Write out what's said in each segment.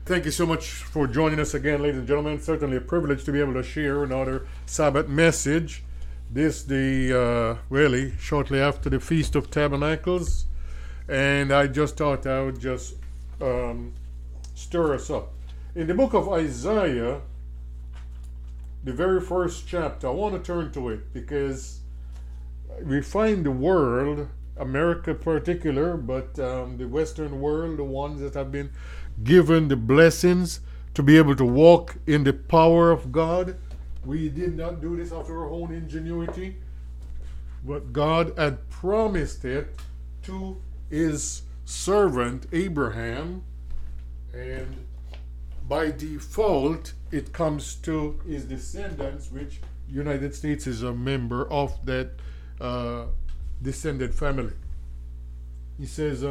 Thank you so much for joining us again, ladies and gentlemen. Certainly a privilege to be able to share another Sabbath message. This the really shortly after the Feast of Tabernacles, and I just thought I would just stir us up. In the book of Isaiah, the very first chapter, I want to turn to it because we find the world, America in particular, but the Western world, the ones that have been given the blessings to be able to walk in the power of God. We did not do this after our own ingenuity, but God had promised it to his servant Abraham, and by default it comes to his descendants, which United States is a member of that descended family. He says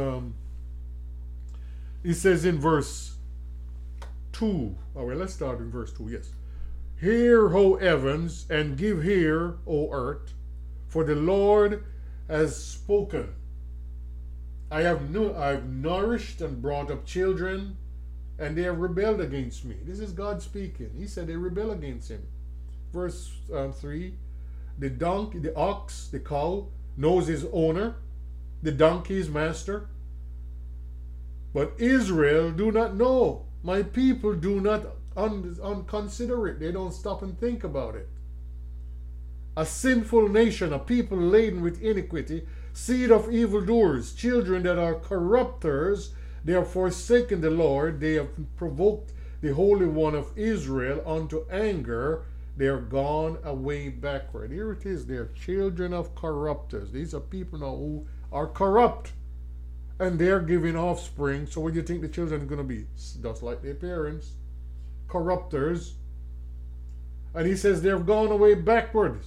in verse 2, let's start in verse 2, yes. Hear, O heavens, and give ear, O earth, for the Lord has spoken. I've nourished and brought up children, and they have rebelled against me. This is God speaking. He said they rebel against him. Verse 3, the donkey, the ox, the cow, knows his owner, the donkey his master. But Israel do not know. My people do not consider it. They don't stop and think about it. A sinful nation, a people laden with iniquity, seed of evildoers, children that are corrupters. They have forsaken the Lord. They have provoked the Holy One of Israel unto anger. They are gone away backward. Here it is. They are children of corrupters. These are people now who are corrupt. And they're giving offspring. So what do you think the children are going to be? Just like their parents. Corrupters. And he says they've gone away backwards.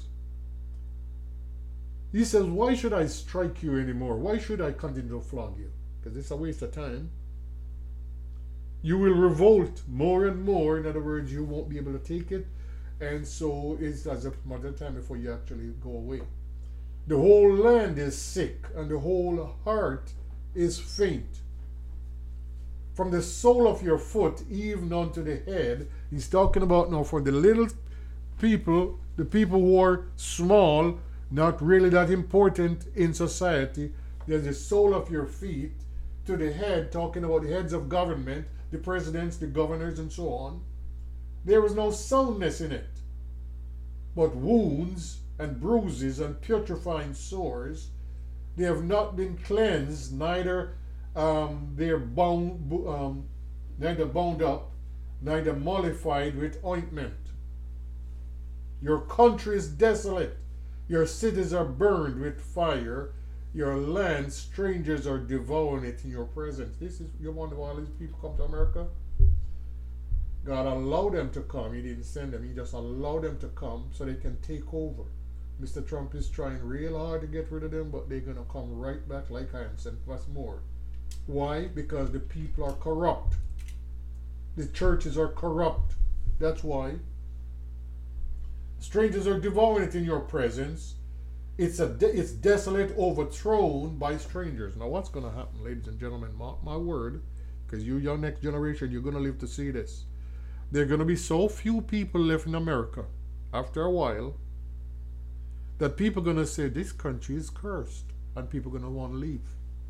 He says, why should I strike you anymore? Why should I continue to flog you? Because it's a waste of time. You will revolt more and more. In other words, you won't be able to take it. And so it's as a matter of time before you actually go away. The whole land is sick, and the whole heart is faint. From the sole of your foot even unto the head. He's talking about now for the little people, the people who are small, not really that important in society. There's the sole of your feet to the head, talking about the heads of government, the presidents, the governors, and so on. There is no soundness in it, but wounds and bruises and putrefying sores. They have not been cleansed, neither they're neither bound up, neither mollified with ointment. Your country is desolate. Your cities are burned with fire. Your land, strangers are devouring it in your presence. This is, you wonder why all these people come to America? God allowed them to come. He didn't send them. He just allowed them to come so they can take over. Mr. Trump is trying real hard to get rid of them, but they're going to come right back like ants and plus more. Why? Because the people are corrupt. The churches are corrupt. That's why. Strangers are devouring it in your presence. It's desolate, overthrown by strangers. Now what's going to happen, ladies and gentlemen? Mark my word, because you, your next generation, you're going to live to see this. There are going to be so few people left in America after a while that people are going to say this country is cursed, and people are going to want to leave.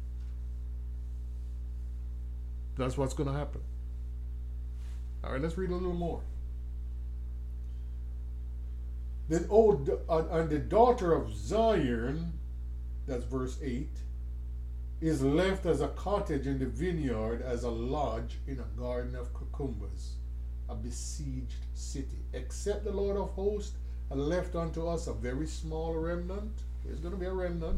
That's what's going to happen. All right, let's read a little more. Then, and the daughter of Zion, that's verse 8, is left as a cottage in the vineyard, as a lodge in a garden of cucumbers, a besieged city. Except the Lord of hosts had left unto us a very small remnant. There's going to be a remnant.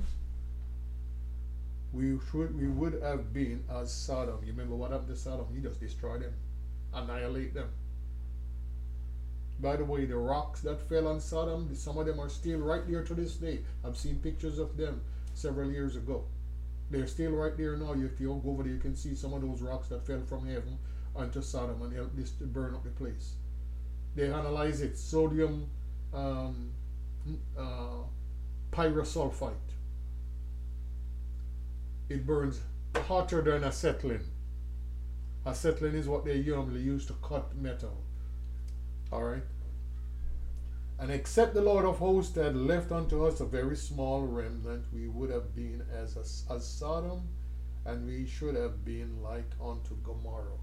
We would have been as Sodom. You remember what happened to Sodom? He just destroyed them, annihilate them. By the way, the rocks that fell on Sodom, some of them are still right there to this day. I've seen pictures of them several years ago. They're still right there now. If you go over there, you can see some of those rocks that fell from heaven onto Sodom and helped this to burn up the place. They analyze it. Sodium pyrosulfite. It burns hotter than acetylene. Acetylene is what they normally use to cut metal. Alright? And except the Lord of hosts had left unto us a very small remnant, we would have been as Sodom, and we should have been like unto Gomorrah.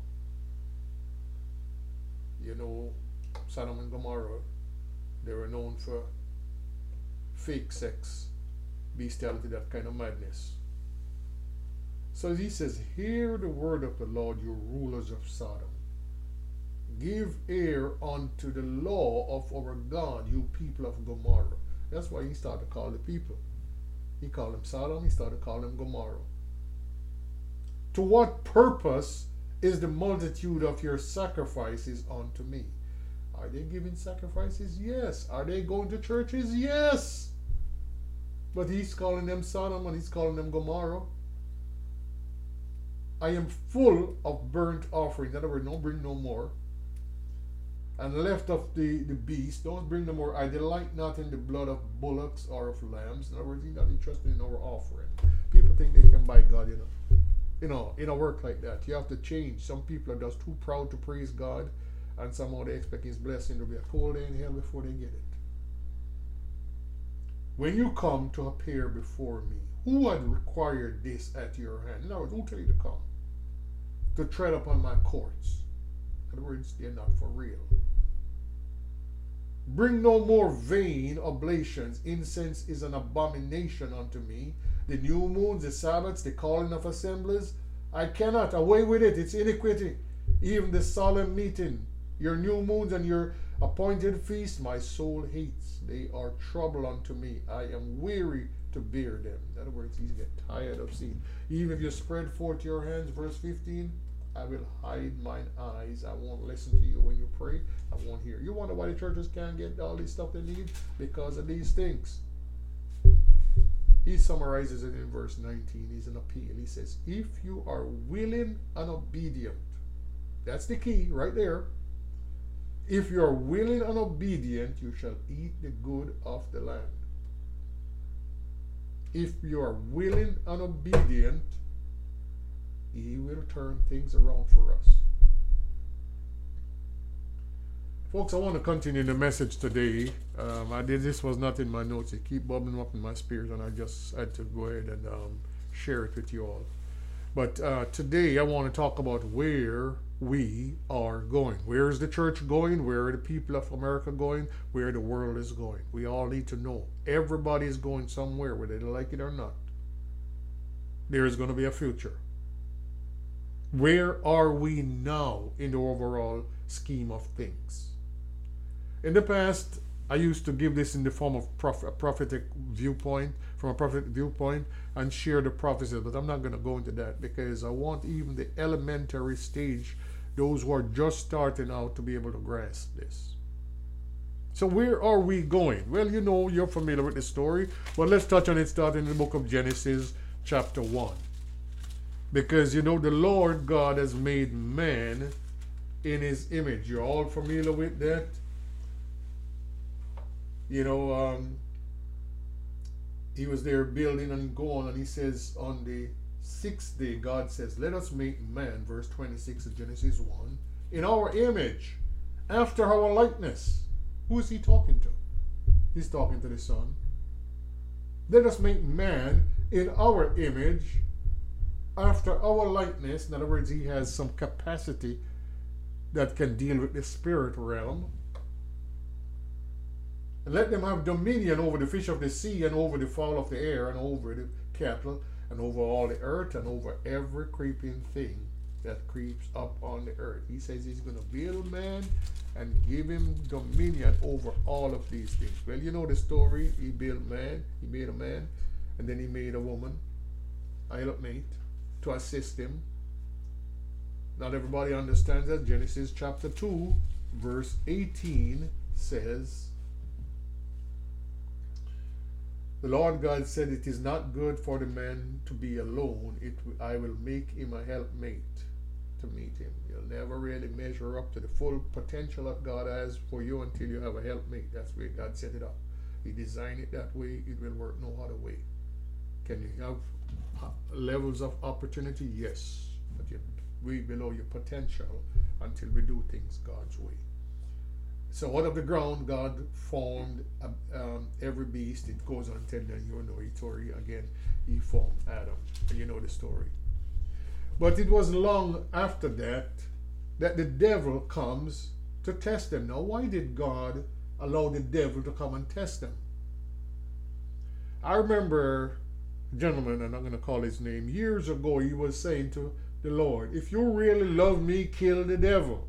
You know, Sodom and Gomorrah, they were known for fake sex, bestiality, that kind of madness. So he says, hear the word of the Lord, you rulers of Sodom. Give ear unto the law of our God, you people of Gomorrah. That's why he started to call the people. He called them Sodom, he started to call them Gomorrah. To what purpose is the multitude of your sacrifices unto me? Are they giving sacrifices? Yes. Are they going to churches? Yes. But he's calling them Sodom and he's calling them Gomorrah. I am full of burnt offerings. In other words, don't bring no more. And left of the beast, don't bring no more. I delight not in the blood of bullocks or of lambs. In other words, he's not interested in our offering. People think they can buy God, you know. You know, in a work like that, you have to change. Some people are just too proud to praise God, and somehow they expect his blessing to be a cold day in hell before they get it. When you come to appear before me, who had required this at your hand? In other words, who tell you to come? To tread upon my courts. In other words, they're not for real. Bring no more vain oblations. Incense is an abomination unto me. The new moons, the Sabbaths, the calling of assemblies, I cannot. Away with it. It's iniquity. Even the solemn meeting, your new moons and your appointed feast, my soul hates. They are trouble unto me. I am weary to bear them. In other words, he's get tired of seeing. Even if you spread forth your hands, verse 15, I will hide mine eyes. I won't listen to you when you pray. I won't hear. You wonder why the churches can't get all this stuff they need? Because of these things. He summarizes it in verse 19. He's an appeal. He says, if you are willing and obedient, that's the key right there. If you are willing and obedient, you shall eat the good of the land. If you are willing and obedient, he will turn things around for us. Folks, I want to continue the message today. This was not in my notes. It keep bubbling up in my spirit, and I just had to go ahead and share it with you all. But today I want to talk about where we are going. Where is the church going? Where are the people of America going? Where the world is going? We all need to know. Everybody is going somewhere, whether they like it or not. There is going to be a future. Where are we now in the overall scheme of things? In the past, I used to give this in the form of a prophetic viewpoint, from a prophetic viewpoint, and share the prophecies, but I'm not going to go into that because I want even the elementary stage, those who are just starting out, to be able to grasp this. So where are we going? Well, you know, you're familiar with the story, but let's touch on it starting in the book of Genesis, chapter 1. Because, you know, the Lord God has made man in his image. You're all familiar with that. You know, he was there building and going, and he says on the sixth day, God says, let us make man, verse 26 of Genesis 1, in our image, after our likeness. Who is he talking to? He's talking to the Son. Let us make man in our image, after our likeness. In other words, he has some capacity that can deal with the spirit realm. And let them have dominion over the fish of the sea, and over the fowl of the air, and over the cattle, and over all the earth, and over every creeping thing that creeps up on the earth. He says he's going to build man and give him dominion over all of these things. Well, you know the story. He built man, he made a man, and then he made a woman, a helpmate, to assist him. Not everybody understands that. Genesis chapter 2, verse 18 says, the Lord God said, it is not good for the man to be alone. I will make him a helpmate to meet him. You'll never really measure up to the full potential that God has for you until you have a helpmate. That's where God set it up. He designed it that way. It will work no other way. Can you have levels of opportunity? Yes. But way below your potential until we do things God's way. So out of the ground, God formed every beast. It goes on telling you know the story again. He formed Adam, and you know the story. But it wasn't long after that that the devil comes to test them. Now, why did God allow the devil to come and test them? I remember a gentleman, and I'm going to call his name, years ago, he was saying to the Lord, if you really love me, kill the devil.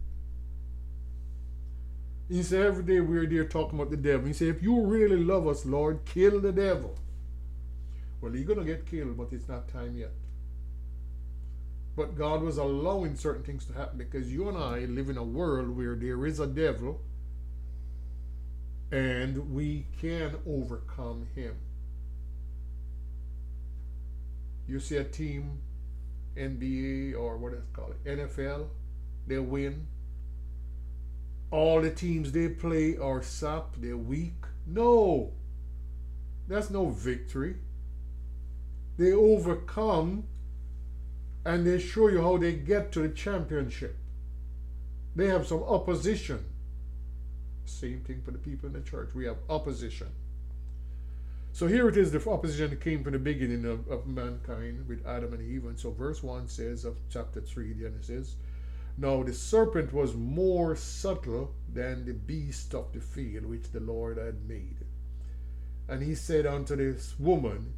He said, every day we're there talking about the devil. He said, if you really love us, Lord, kill the devil. Well, he's going to get killed, but it's not time yet. But God was allowing certain things to happen because you and I live in a world where there is a devil and we can overcome him. You see a team, NBA or what is it called, NFL, they win. All the teams they play are sap, they're weak. No, that's no victory. They overcome and they show you how they get to the championship. They have some opposition. Same thing for the people in the church. We have opposition. So here it is, the opposition that came from the beginning of mankind with Adam and Eve. And so verse 1 says of chapter 3, Genesis, now the serpent was more subtle than the beast of the field which the Lord had made. And he said unto this woman,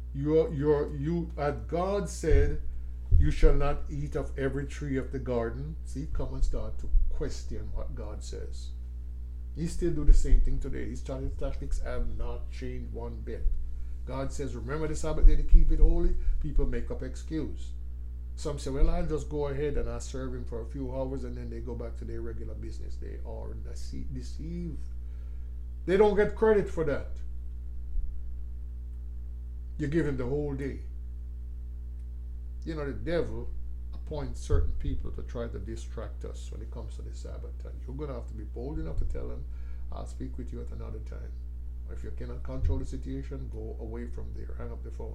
had God said, you shall not eat of every tree of the garden. See, come and start to question what God says. He still do the same thing today. His tactics have not changed one bit. God says, remember the Sabbath day to keep it holy. People make up excuse. Some say, well, I'll just go ahead and I'll serve him for a few hours and then they go back to their regular business. They are deceived. They don't get credit for that. You give him the whole day. You know, the devil appoints certain people to try to distract us when it comes to the Sabbath. And you're going to have to be bold enough to tell them, I'll speak with you at another time. Or if you cannot control the situation, go away from there. Hang up the phone.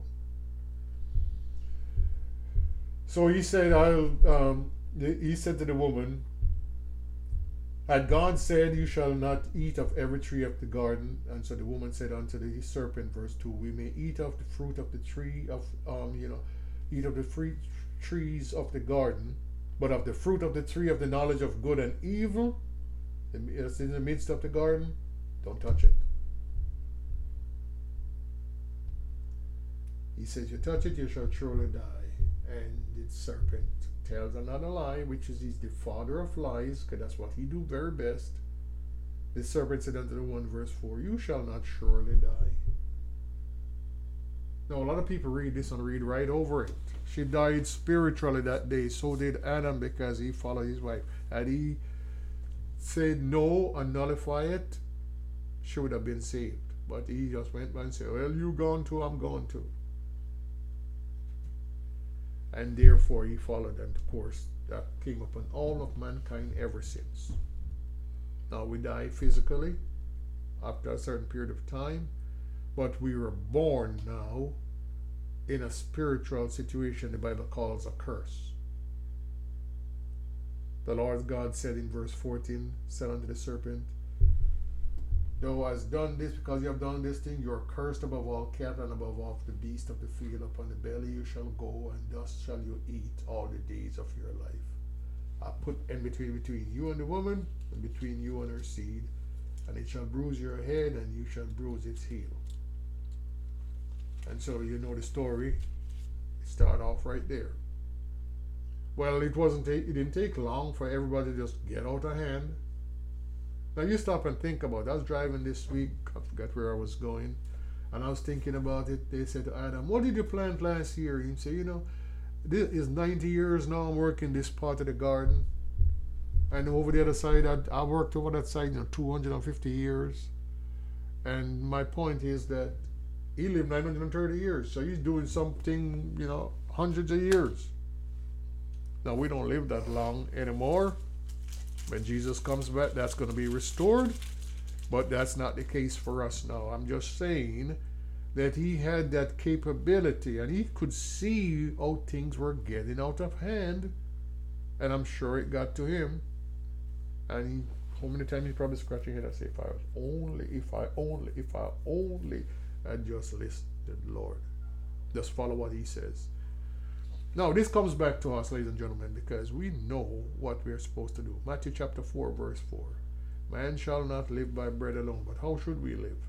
So he said, he said to the woman, had God said, you shall not eat of every tree of the garden? And so the woman said unto the serpent, verse 2, we may eat of the fruit of the tree of, eat of the fruit trees of the garden, but of the fruit of the tree of the knowledge of good and evil, it's in the midst of the garden, don't touch it. He says, you touch it, you shall surely die. And the serpent tells another lie, which is he's the father of lies, because that's what he do very best. The serpent said unto the woman, verse 4, you shall not surely die. Now, a lot of people read this and read right over it. She died spiritually that day. So did Adam because he followed his wife. Had he said no and nullify it, she would have been saved. But he just went by and said, well, you gone too, I'm going too. And therefore he followed. And of course, that came upon all of mankind ever since. Now we die physically after a certain period of time. But we were born now in a spiritual situation the Bible calls a curse. The Lord God said in verse 14, said unto the serpent, thou hast done this because you have done this thing, you are cursed above all cattle and above all the beasts of the field. Upon the belly you shall go, and thus shall you eat all the days of your life. I put in between you and the woman, and between you and her seed, and it shall bruise your head, and you shall bruise its heel. And so you know the story. It started off right there. Well, it didn't take long for everybody to just get out of hand. Now you stop and think about it. I was driving this week, I forgot where I was going, and I was thinking about it. They said to Adam, what did you plant last year? And he said, this is 90 years now I'm working this part of the garden. And over the other side, I worked over that side 250 years. And my point is that he lived 930 years, so he's doing something, hundreds of years. Now, we don't live that long anymore. When Jesus comes back, that's going to be restored, but that's not the case for us now. I'm just saying that he had that capability, and he could see how things were getting out of hand, And I'm sure it got to him. And he, how many times he's probably scratching his head and say, if I only had just listened to the Lord. Just follow what he says. Now, this comes back to us, ladies and gentlemen, because we know what we're supposed to do. Matthew chapter 4, verse 4. Man shall not live by bread alone, but how should we live?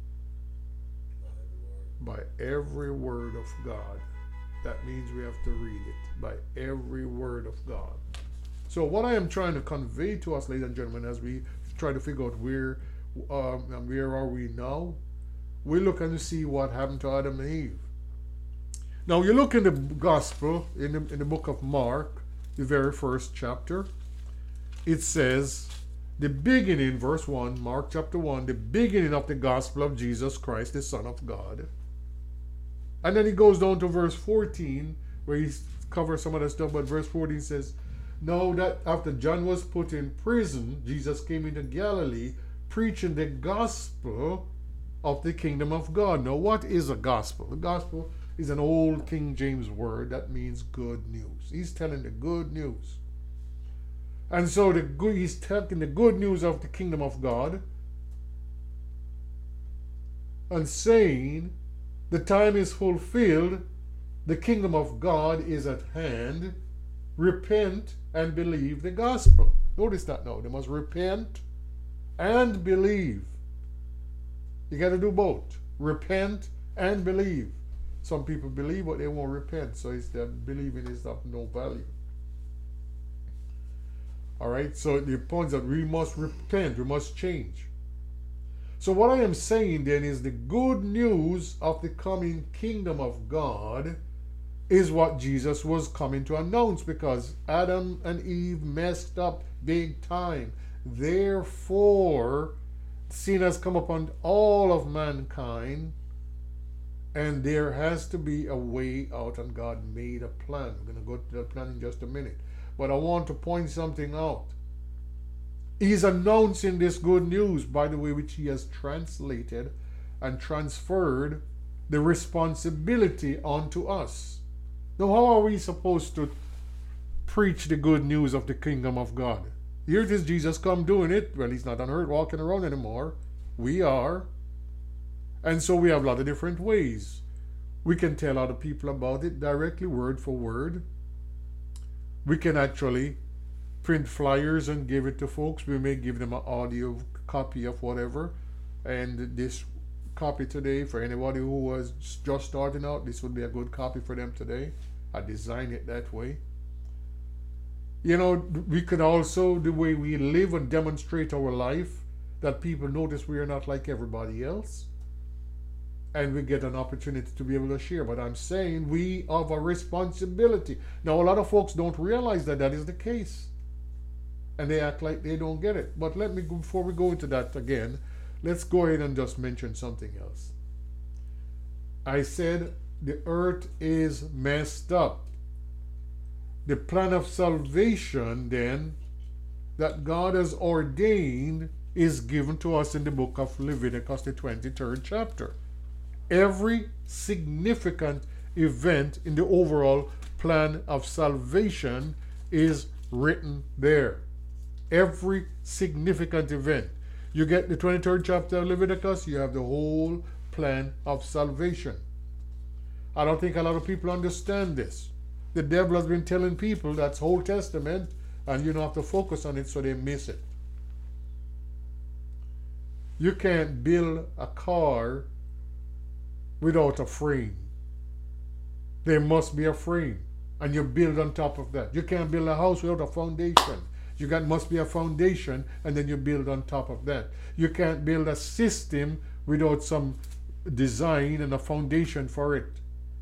By every word of God. That means we have to read it. By every word of God. So what I am trying to convey to us, ladies and gentlemen, as we try to figure out where are we now, we're looking to see what happened to Adam and Eve. Now you look in the gospel, in the book of Mark, the very first chapter, it says, the beginning, verse 1, Mark chapter 1, the beginning of the gospel of Jesus Christ, the Son of God. And then he goes down to verse 14, where he covers some of the stuff, but verse 14 says, now that after John was put in prison, Jesus came into Galilee, preaching the gospel of the kingdom of God. Now what is a gospel? The gospel is an old King James word that means good news. He's telling the good news. And so he's telling the good news of the kingdom of God and saying the time is fulfilled, the kingdom of God is at hand, repent and believe the gospel. Notice that now. They must repent and believe. You got to do both. Repent and believe. Some people believe but they won't repent, so it's that believing is of no value. Alright, so the point is that we must repent, we must change. So what I am saying then is the good news of the coming kingdom of God is what Jesus was coming to announce, because Adam and Eve messed up big time. Therefore, sin has come upon all of mankind, and there has to be a way out, and God made a plan. We're going to go to that plan in just a minute. But I want to point something out. He's announcing this good news, by the way, which he has translated and transferred the responsibility onto us. Now, how are we supposed to preach the good news of the kingdom of God? Here it is, Jesus come doing it. Well, he's not on earth walking around anymore. We are. And so we have a lot of different ways. We can tell other people about it directly, word for word. We can actually print flyers and give it to folks. We may give them an audio copy of whatever. And this copy today, for anybody who was just starting out, this would be a good copy for them today. I designed it that way. You know, we could also, the way we live and demonstrate our life, that people notice we are not like everybody else. And we get an opportunity to be able to share. But I'm saying we have a responsibility. Now, a lot of folks don't realize that that is the case. And they act like they don't get it. But let me, before we go into that again, let's go ahead and just mention something else. I said the earth is messed up. The plan of salvation, then, that God has ordained is given to us in the book of Leviticus, the 23rd chapter. Every significant event in the overall plan of salvation is written there. Every significant event. You get the 23rd chapter of Leviticus, you have the whole plan of salvation. I don't think a lot of people understand this. The devil has been telling people that's Old Testament, and you don't have to focus on it, so they miss it. You can't build a car without a frame. There must be a frame, and you build on top of that. You can't build a house without a foundation. Must be a foundation, and then you build on top of that. You can't build a system without some design and a foundation for it.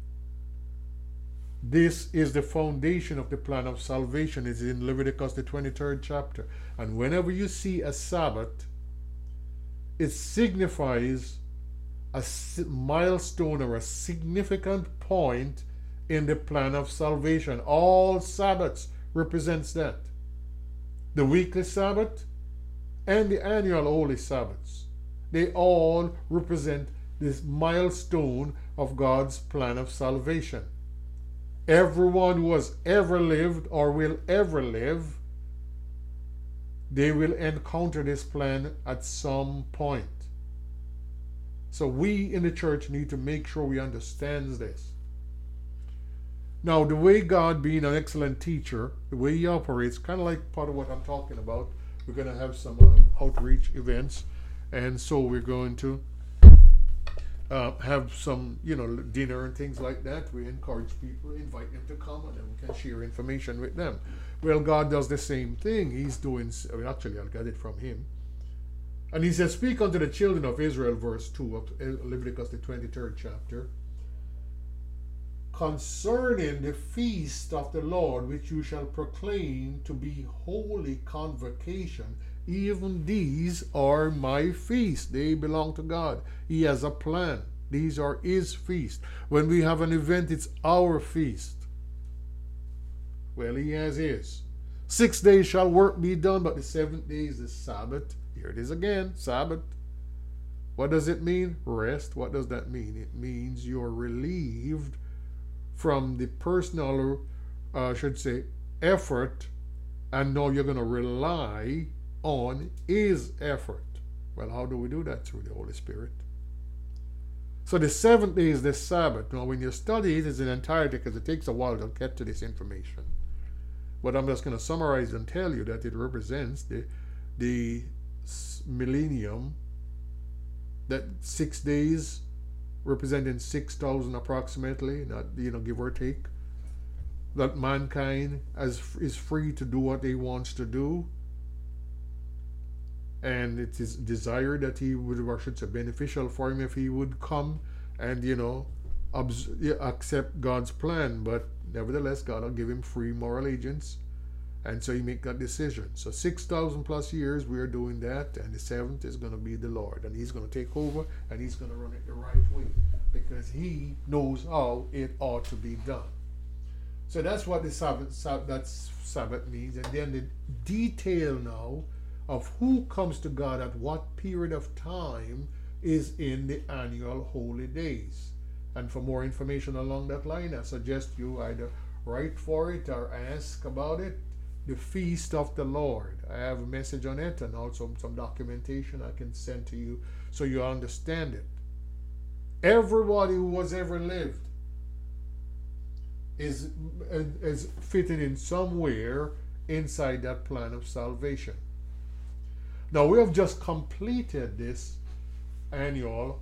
This is the foundation of the plan of salvation. It's in Leviticus, the 23rd chapter. And whenever you see a Sabbath, it signifies a milestone or a significant point in the plan of salvation. All Sabbaths represents that. The weekly Sabbath and the annual holy Sabbaths. They all represent this milestone of God's plan of salvation. Everyone who has ever lived or will ever live, they will encounter this plan at some point. So we in the church need to make sure we understand this. Now, the way God, being an excellent teacher, the way he operates, kind of like part of what I'm talking about, we're going to have some outreach events, and so we're going to have some, dinner and things like that. We encourage people, invite them to come, and then we can share information with them. Well, God does the same thing. He's doing, actually, I'll get it from him. And he says, speak unto the children of Israel, verse 2 of Leviticus, the 23rd chapter, concerning the feast of the Lord, which you shall proclaim to be holy convocation. Even these are my feasts. They belong to God. He has a plan. These are his feasts. When we have an event, it's our feast. Well, he has his. 6 days shall work be done, but the 7th day is the Sabbath. Here it is again, Sabbath. What does it mean? Rest. What does that mean? It means you're relieved from the personal, effort, and now you're going to rely on his effort. Well, how do we do that? Through the Holy Spirit. So the 7th day is the Sabbath. Now, when you study it, it's in entirety, because it takes a while to get to this information. But I'm just going to summarize and tell you that it represents the millennium, that 6 days representing 6,000 approximately, not give or take, that mankind is free to do what he wants to do, and it is desired that he would, or should say, beneficial for him if he would come and accept God's plan. But nevertheless, God will give him free moral agents, and so he make that decision. So 6,000 plus years we are doing that, and the 7th is going to be the Lord, and he's going to take over, and he's going to run it the right way, because he knows how it ought to be done. So that's what the Sabbath means. And then the detail now of who comes to God at what period of time is in the annual holy days. And for more information along that line, I suggest you either write for it or ask about it. The Feast of the Lord. I have a message on it, and also some documentation I can send to you so you understand it. Everybody who has ever lived is fitted in somewhere inside that plan of salvation. Now, we have just completed this annual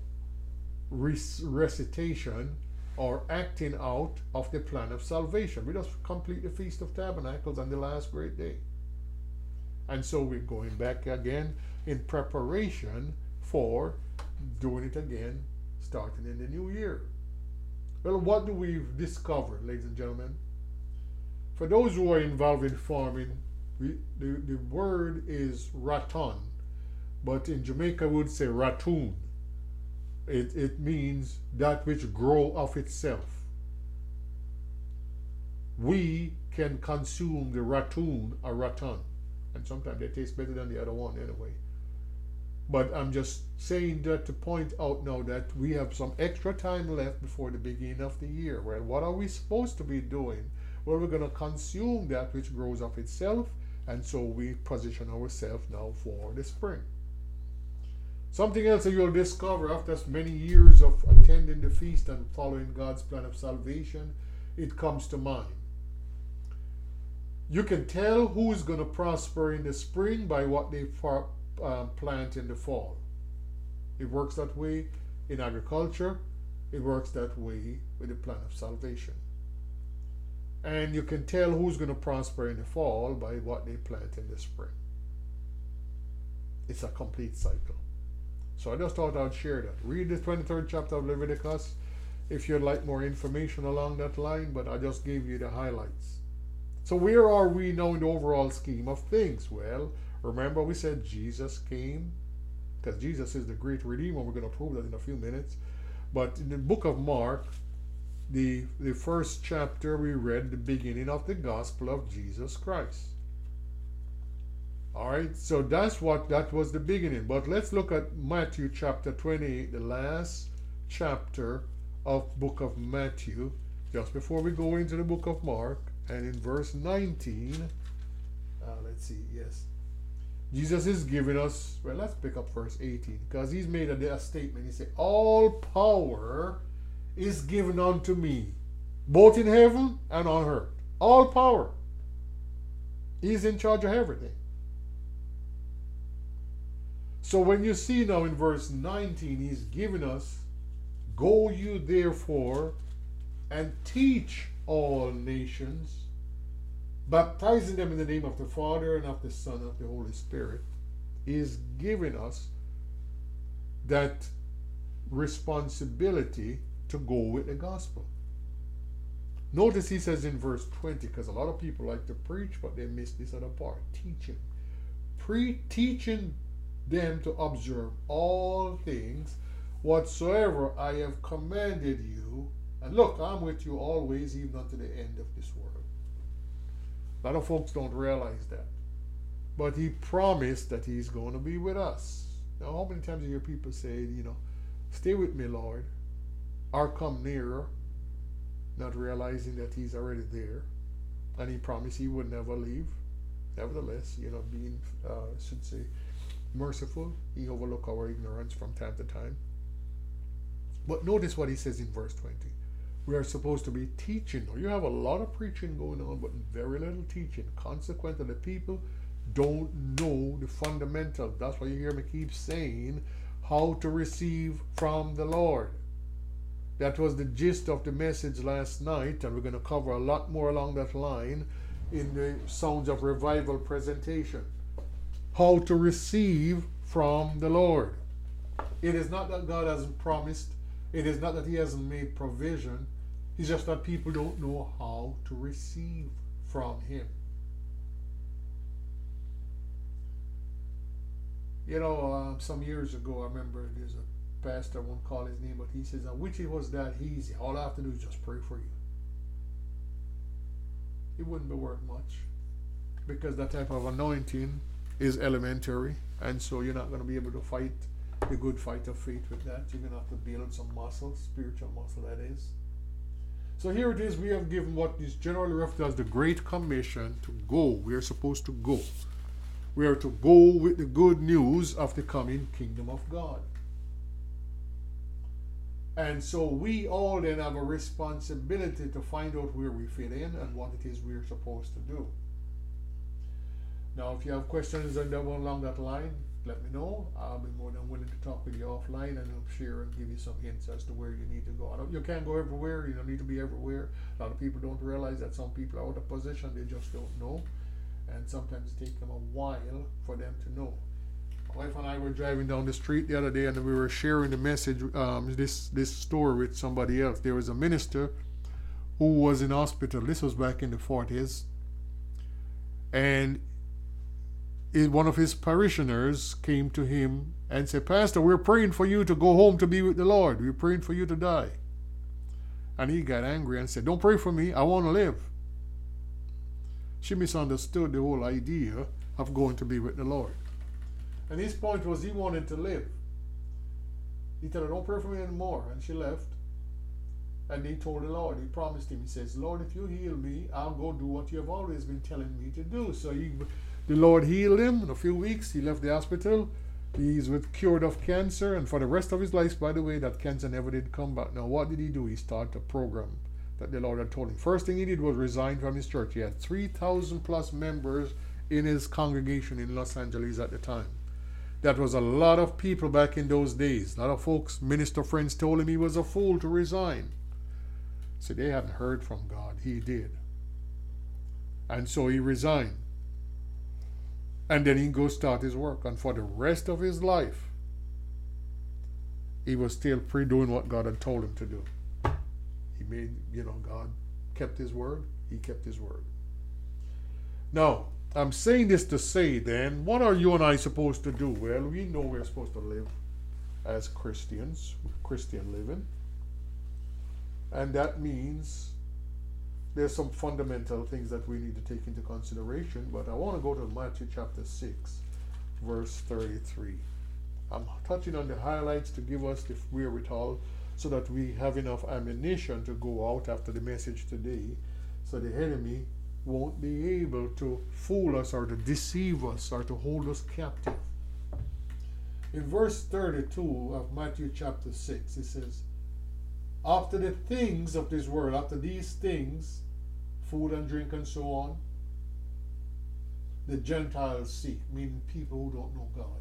recitation or acting out of the plan of salvation. We just complete the Feast of Tabernacles on the last great day. And so we're going back again in preparation for doing it again starting in the new year. Well, what do we discover, ladies and gentlemen? For those who are involved in farming, the word is raton, but in Jamaica we would say ratoon. It means that which grow of itself. We can consume the ratoon or raton, and sometimes they taste better than the other one anyway. But I'm just saying that to point out now that we have some extra time left before the beginning of the year. Well, what are we supposed to be doing? Well, we're going to consume that which grows of itself, and so we position ourselves now for the spring. Something else that you'll discover after many years of attending the feast and following God's plan of salvation, it comes to mind. You can tell who is going to prosper in the spring by what they plant in the fall. It works that way in agriculture. It works that way with the plan of salvation. And you can tell who's going to prosper in the fall by what they plant in the spring. It's a complete cycle. So I just thought I'd share that. Read the 23rd chapter of Leviticus if you'd like more information along that line, but I just gave you the highlights. So where are we now in the overall scheme of things? Well, remember we said Jesus came, because Jesus is the great Redeemer. We're going to prove that in a few minutes. But in the book of Mark, the first chapter, we read the beginning of the gospel of Jesus Christ. All right, so that was the beginning. But let's look at Matthew chapter 28, the last chapter of book of Matthew, just before we go into the book of Mark, and in verse 19, let's see, yes. Jesus is giving us, well, let's pick up verse 18, because he's made a statement. He said, all power is given unto me, both in heaven and on earth. All power. He's in charge of everything. So when you see now in verse 19, he's giving us, go you therefore and teach all nations, baptizing them in the name of the Father and of the Son and of the Holy Spirit. Is giving us that responsibility to go with the gospel. Notice he says in verse 20, because a lot of people like to preach, but they miss this other part, teaching. Teaching them to observe all things whatsoever I have commanded you. And look, I'm with you always, even unto the end of this world. A lot of folks don't realize that. But he promised that he's going to be with us. Now, how many times you hear people say, stay with me, Lord, or come nearer, not realizing that he's already there. And he promised he would never leave. Nevertheless, being, should say, merciful, he overlook our ignorance from time to time. But notice what he says in verse 20. We are supposed to be teaching. You have a lot of preaching going on, but very little teaching. Consequently, the people don't know the fundamentals. That's why you hear me keep saying how to receive from the Lord. That was the gist of the message last night, and we're going to cover a lot more along that line in the Sounds of Revival presentation. How to receive from the Lord. It is not that God hasn't promised. It is not that he hasn't made provision. It's just that people don't know how to receive from him. Some years ago, I remember there's a pastor, I won't call his name, but he says, I wish it was that easy. All I have to do is just pray for you. It wouldn't be worth much, because that type of anointing is elementary, and so you're not going to be able to fight the good fight of faith with that. You're going to have to build some muscle, spiritual muscle, that is. So here it is. We have given what is generally referred to as the Great Commission to go. We are supposed to go. We are to go with the good news of the coming kingdom of God. And so we all then have a responsibility to find out where we fit in and what it is we're supposed to do. Now, if you have questions along that line, let me know. I'll be more than willing to talk with you offline, and I'll share and give you some hints as to where you need to go. You can't go everywhere. You don't need to be everywhere. A lot of people don't realize that some people are out of position. They just don't know. And sometimes it takes them a while for them to know. My wife and I were driving down the street the other day, and we were sharing the message, this story with somebody else. There was a minister who was in hospital. This was back in the 40s. And one of his parishioners came to him and said, Pastor, we're praying for you to go home to be with the Lord. We're praying for you to die. And he got angry and said, don't pray for me. I want to live. She misunderstood the whole idea of going to be with the Lord. And his point was he wanted to live. He told her, don't pray for me anymore. And she left. And he told the Lord, he promised him, he says, Lord, if you heal me, I'll go do what you have always been telling me to do. So the Lord healed him in a few weeks. He left the hospital. He's cured of cancer. And for the rest of his life, by the way, that cancer never did come back. Now, what did he do? He started a program that the Lord had told him. First thing he did was resign from his church. He had 3,000 plus members in his congregation in Los Angeles at the time. That was a lot of people back in those days. A lot of folks, minister friends, told him he was a fool to resign. So they hadn't heard from God. He did. And so he resigned. And then he go start his work. And for the rest of his life, he was still doing what God had told him to do. He made, God kept his word. He kept his word. Now, I'm saying this to say then, what are you and I supposed to do? Well, we know we're supposed to live as Christians, Christian living. And that means there's some fundamental things that we need to take into consideration. But I want to go to Matthew chapter 6, verse 33. I'm touching on the highlights to give us the wherewithal so that we have enough ammunition to go out after the message today, so the enemy won't be able to fool us or to deceive us or to hold us captive. In verse 32 of Matthew chapter 6, it says, after the things of this world, after these things, food and drink and so on, the Gentiles seek, meaning people who don't know God.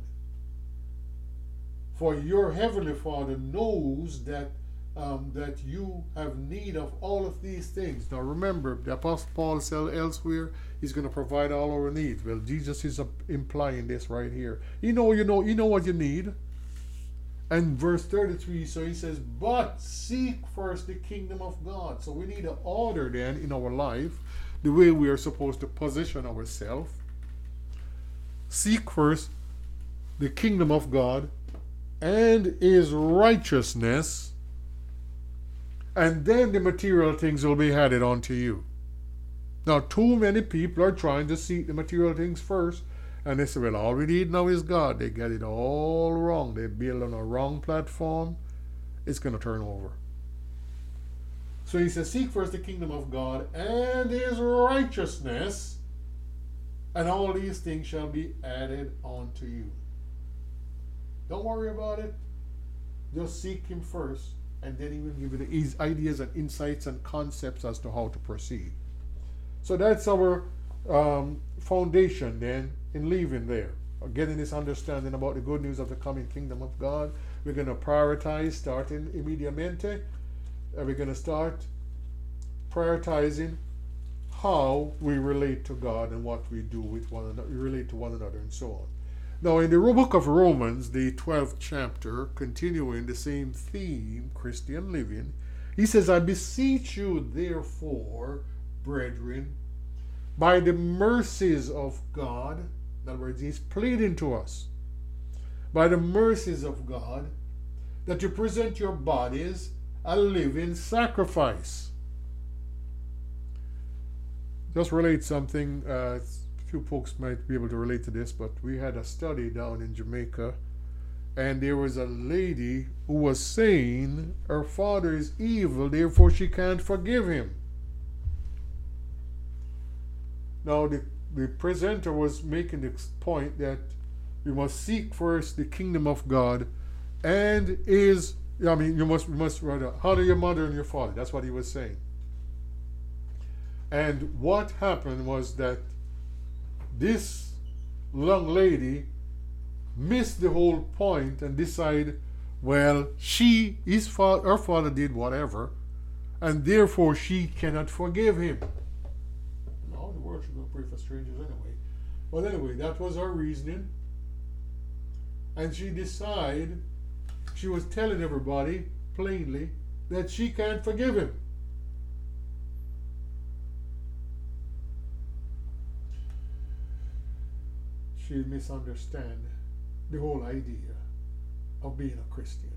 For your heavenly Father knows that that you have need of all of these things. Now remember, the Apostle Paul said elsewhere, he's going to provide all our needs. Well, Jesus is implying this right here. You know what you need. And verse 33, so he says, but seek first the kingdom of God. So we need an order then in our life, the way we are supposed to position ourselves. Seek first the kingdom of God and his righteousness, and then the material things will be added onto you. Now, too many people are trying to seek the material things first, and they say, well, all we need now is God. They get it all wrong. They build on a wrong platform. It's going to turn over. So he says, seek first the kingdom of God and his righteousness, and all these things shall be added unto you. Don't worry about it. Just seek him first, and then he will give you the ideas and insights and concepts as to how to proceed. So that's our foundation then in leaving there. Getting this understanding about the good news of the coming kingdom of God. We're going to prioritize starting immediatamente. And we're going to start prioritizing how we relate to God and what we do with one another, we relate to one another and so on. Now, in the book of Romans, the 12th chapter, continuing the same theme, Christian living, he says, I beseech you, therefore, brethren, by the mercies of God, in other words, he's pleading to us, by the mercies of God, that you present your bodies a living sacrifice. Just relate something. Few folks might be able to relate to this, but we had a study down in Jamaica, and there was a lady who was saying her father is evil, therefore she can't forgive him. Now the presenter was making the point that we must seek first the kingdom of God and you must rather honor your mother and your father. That's what he was saying. And what happened was that this young lady missed the whole point and decided, well, her father did whatever, and therefore she cannot forgive him. No, the world should not pray for strangers anyway. But anyway, that was her reasoning. And she decided, she was telling everybody plainly that she can't forgive him. She misunderstand the whole idea of being a Christian.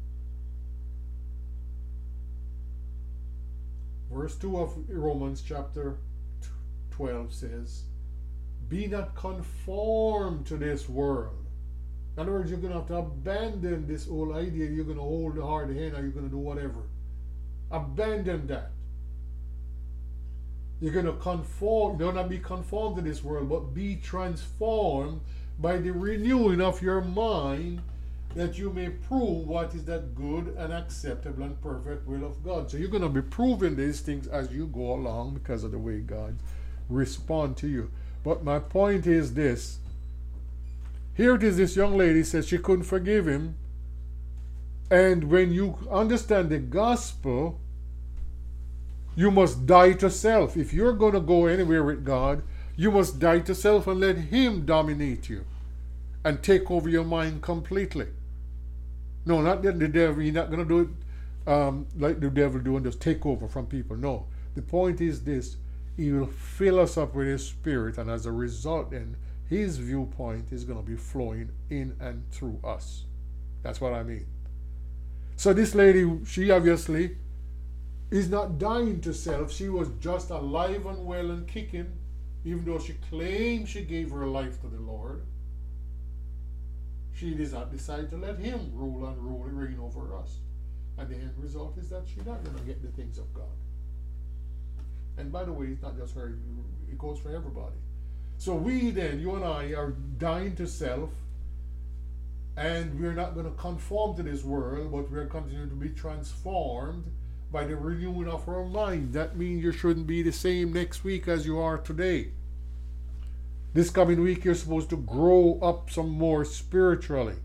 Verse 2 of Romans chapter 12 says, be not conformed to this world. In other words, you're going to have to abandon this whole idea you're going to hold the hard hand or you're going to do whatever. Abandon that. You're going to conform, do not be conformed to this world, but be transformed by the renewing of your mind, that you may prove what is that good and acceptable and perfect will of God. So you're going to be proving these things as you go along because of the way God responds to you. But my point is this. Here it is, this young lady says she couldn't forgive him. And when you understand the gospel, you must die to self. If you're going to go anywhere with God, you must die to self and let him dominate you and take over your mind completely. No, not that the devil. You're not going to do it like the devil do and just take over from people. No. The point is this. He will fill us up with his spirit, and as a result then, his viewpoint is going to be flowing in and through us. That's what I mean. So this lady, she obviously is not dying to self. She was just alive and well and kicking, even though she claimed she gave her life to the Lord. She did not decide to let him rule and reign over us. And the end result is that she's not going to get the things of God. And by the way, it's not just her, it goes for everybody. So we then, you and I, are dying to self, and we're not going to conform to this world, but we're continuing to be transformed by the renewing of our mind. That means you shouldn't be the same next week as you are today. This coming week, you're supposed to grow up some more spiritually,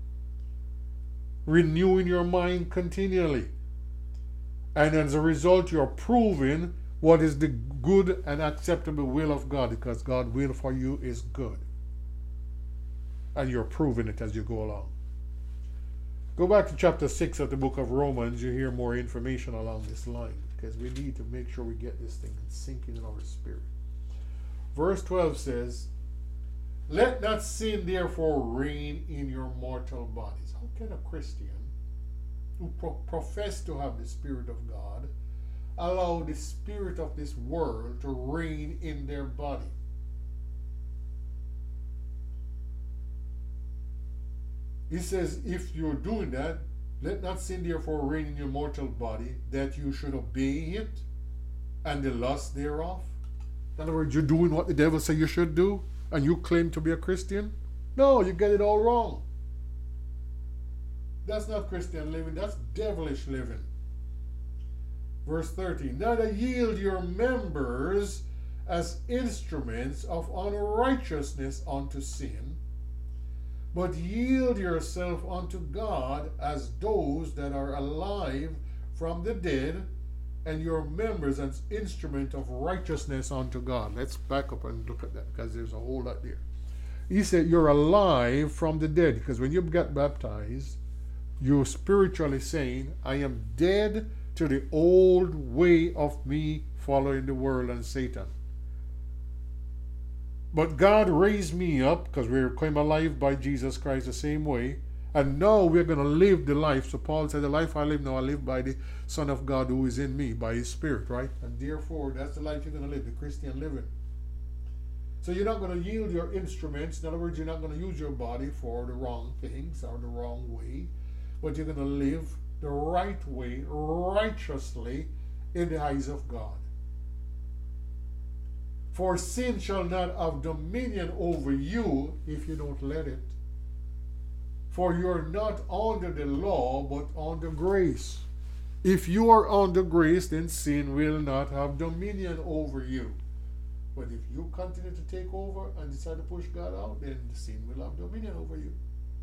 renewing your mind continually. And as a result, you're proving what is the good and acceptable will of God, because God's will for you is good. And you're proving it as you go along. Go back to chapter 6 of the book of Romans. You hear more information along this line, because we need to make sure we get this thing sinking in our spirit. Verse 12 says, "Let not sin therefore reign in your mortal bodies." How can a Christian who profess to have the Spirit of God allow the spirit of this world to reign in their body? He says, if you're doing that, let not sin therefore reign in your mortal body, that you should obey it and the lust thereof. In other words, you're doing what the devil says you should do, and you claim to be a Christian? No, you get it all wrong. That's not Christian living, that's devilish living. Verse 13, "Neither yield your members as instruments of unrighteousness unto sin, but yield yourself unto God as those that are alive from the dead, and your members as instrument of righteousness unto God." Let's back up and look at that, because there's a whole lot there. He said you're alive from the dead, because when you get baptized, you're spiritually saying, I am dead to the old way of me following the world and Satan. But God raised me up, because we came alive by Jesus Christ the same way, and now we're going to live the life. So Paul said, the life I live now, I live by the Son of God who is in me, by His Spirit, right? And therefore, that's the life you're going to live, the Christian living. So you're not going to yield your instruments. In other words, you're not going to use your body for the wrong things or the wrong way, but you're going to live the right way, righteously, in the eyes of God. For sin shall not have dominion over you if you don't let it. For you're not under the law, but under grace. If you are under grace, then sin will not have dominion over you. But if you continue to take over and decide to push God out, then the sin will have dominion over you.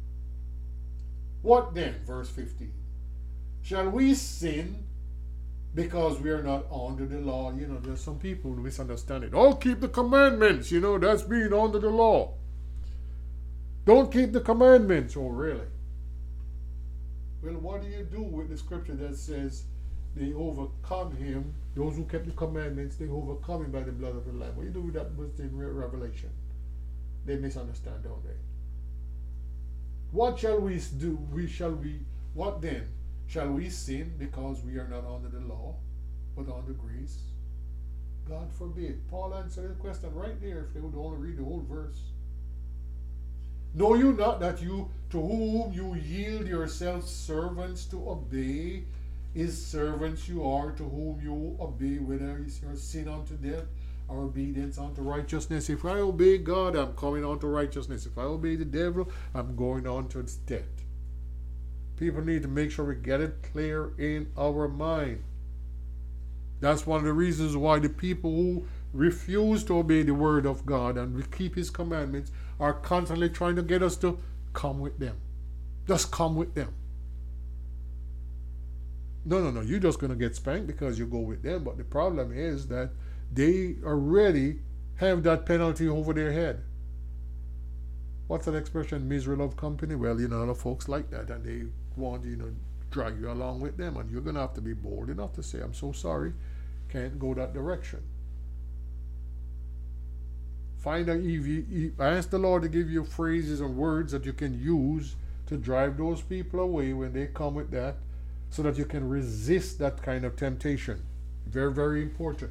What then? Verse 15. Shall we sin because we are not under the law? You know, there's some people who misunderstand it. Oh, keep the commandments. You know, that's being under the law. Don't keep the commandments. Oh, really? Well, what do you do with the scripture that says they overcome him, those who kept the commandments, they overcome him by the blood of the Lamb? What do you do with that verse in Revelation? They misunderstand, don't they? What shall we do? What then? Shall we sin because we are not under the law, but under grace? God forbid. Paul answered the question right there if they would only read the whole verse. Know you not that you, to whom you yield yourselves servants to obey, is servants you are to whom you obey, whether it's your sin unto death or obedience unto righteousness? If I obey God, I'm coming on to righteousness. If I obey the devil, I'm going on to death. People need to make sure we get it clear in our mind. That's one of the reasons why the people who refuse to obey the word of God and keep His commandments are constantly trying to get us to come with them. Just come with them. No, you're just going to get spanked because you go with them. But the problem is that they already have that penalty over their head. What's that expression? Misery love company? Well, a lot of folks like that, and they want to, drag you along with them, and you're going to have to be bold enough to say, I'm so sorry, can't go that direction. Ask the Lord to give you phrases and words that you can use to drive those people away when they come with that, so that you can resist that kind of temptation. Very, very important.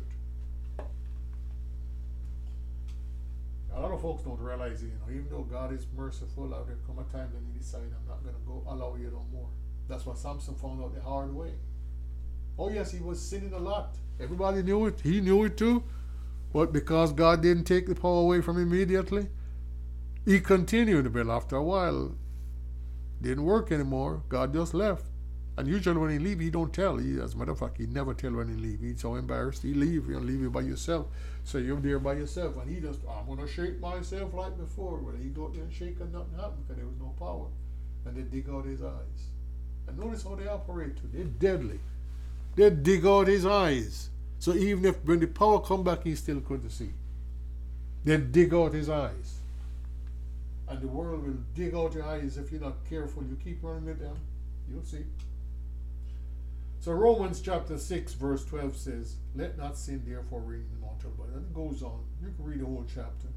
A lot of folks don't realize it, even though God is merciful, there come a time when He decide, I'm not going to go allow you no more. That's what Samson found out the hard way. Oh yes, he was sinning a lot. Everybody knew it. He knew it too. But because God didn't take the power away from him immediately, he continued. But after a while, didn't work anymore. God just left. And usually when he leave, he don't tell. As a matter of fact, he never tell when he leave. He's so embarrassed. He leave. He'll leave you by yourself. So you're there by yourself. And he just, I'm going to shake myself like before. Well, he go there and shake and nothing happened because there was no power. And they dig out his eyes. And notice how they operate too. They're deadly. They dig out his eyes. So even if when the power come back, he still couldn't see. They dig out his eyes. And the world will dig out your eyes if you're not careful. You keep running with them, you'll see. So Romans chapter 6 verse 12 says, let not sin therefore reign in the mortal body. And it goes on. You can read the whole chapter.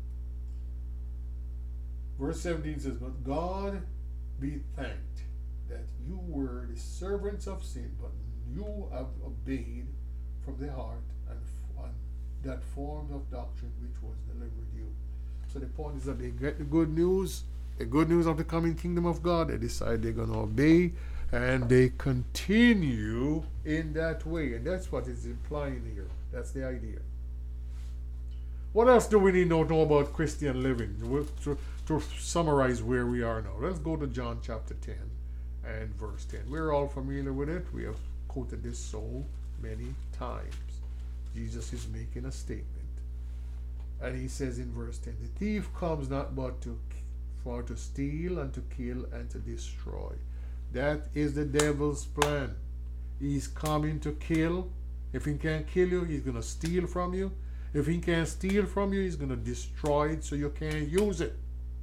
Verse 17 says, but God be thanked that you were the servants of sin, but you have obeyed from the heart and that form of doctrine which was delivered you. So the point is that they get the good news of the coming kingdom of God. They decide they're going to obey, and they continue in that way. And that's what it's implying here. That's the idea. What else do we need to know about Christian living? To summarize where we are now, let's go to John chapter 10 and verse 10. We're all familiar with it. We have quoted this so many times. Jesus is making a statement. And he says in verse 10, the thief comes not but for to steal and to kill and to destroy. That is the devil's plan. He's coming to kill. If he can't kill you, he's going to steal from you. If he can't steal from you, he's going to destroy it so you can't use it.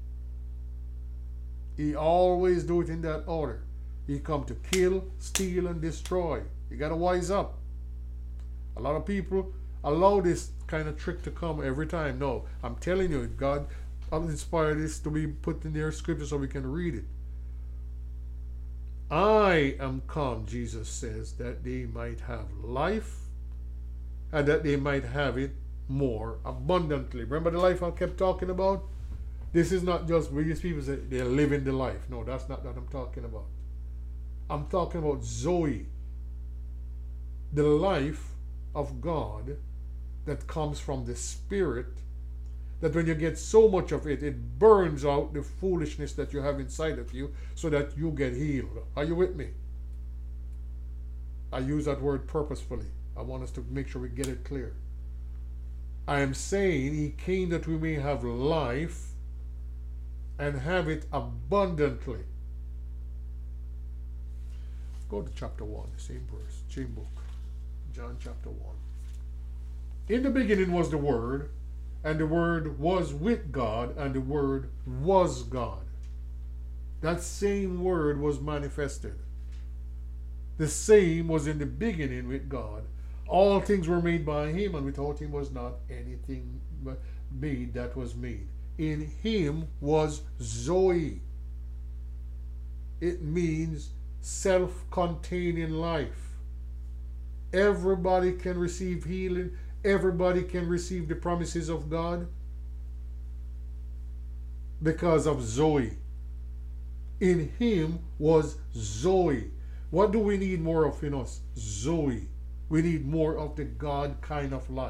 He always do it in that order. He come to kill, steal, and destroy. You got to wise up. A lot of people allow this kind of trick to come every time. No, I'm telling you, God inspired this to be put in their scripture so we can read it. I am come, Jesus says, that they might have life and that they might have it more abundantly. Remember the life I kept talking about? This is not just where these people say they're living the life. No, that's not what I'm talking about. I'm talking about Zoe, the life of God that comes from the Spirit, that when you get so much of it, it burns out the foolishness that you have inside of you so that you get healed. Are you with me? I use that word purposefully. I want us to make sure we get it clear. I am saying he came that we may have life and have it abundantly. Go to chapter 1, the same verse, same book. John chapter 1. In the beginning was the Word, and the Word was with God, and the Word was God. That same Word was manifested. The same was in the beginning with God. All things were made by him, and without him was not anything made that was made. In him was Zoe. It means self-containing life. Everybody can receive healing. Everybody can receive the promises of God because of Zoe. In him was Zoe. What do we need more of in us? Zoe. We need more of the God kind of life.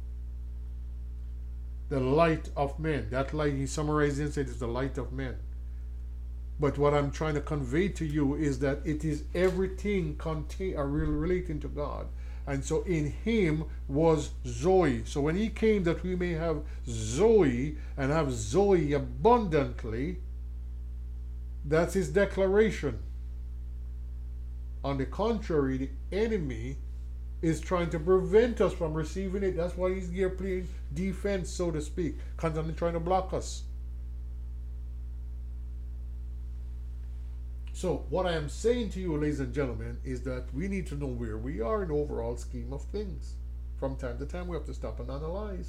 The light of men. That light, he summarized and said, is the light of men. But what I'm trying to convey to you is that it is everything relating to God. And so in him was Zoe. So when he came that we may have Zoe and have Zoe abundantly, that's his declaration. On the contrary, the enemy is trying to prevent us from receiving it. That's why he's here playing defense, so to speak, constantly trying to block us. So what I am saying to you, ladies and gentlemen, is that we need to know where we are in the overall scheme of things. From time to time, we have to stop and analyze.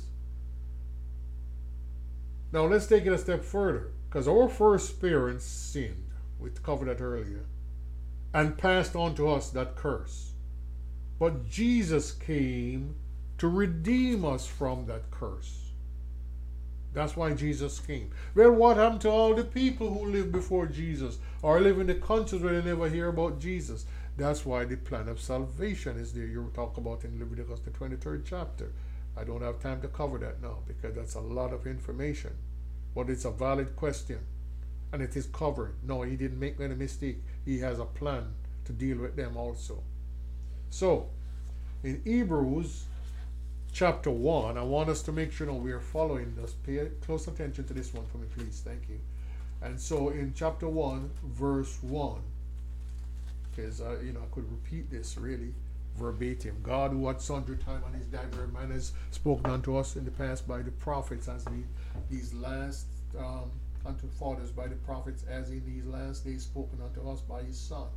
Now let's take it a step further, because our first parents sinned. We covered that earlier, and passed on to us that curse. But Jesus came to redeem us from that curse. That's why Jesus came. Well, what happened to all the people who lived before Jesus or live in the countries where they never hear about Jesus? That's why the plan of salvation is there. You talk about in Leviticus, the 23rd chapter. I don't have time to cover that now because that's a lot of information. But it's a valid question. And it is covered. No, he didn't make any mistake. He has a plan to deal with them also. So, in Hebrews chapter 1, I want us to make sure we are following this. Pay close attention to this one for me, please. Thank you. And so in chapter 1, verse 1, because I could repeat this really verbatim. God, who at sundry time and his diverse manners spoken unto us in the past by the prophets, as these last unto fathers by the prophets, as in these last days spoken unto us by his Son.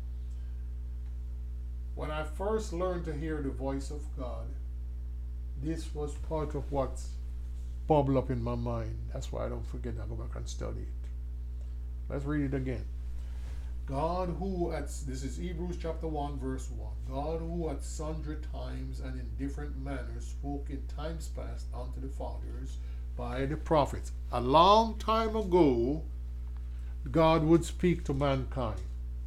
When I first learned to hear the voice of God, this was part of what's bubbled up in my mind. That's why I don't forget. I go back and study it. Let's read it again. God who this is Hebrews chapter 1 verse 1. God who at sundry times and in different manners spoke in times past unto the fathers by the prophets. A long time ago, God would speak to mankind.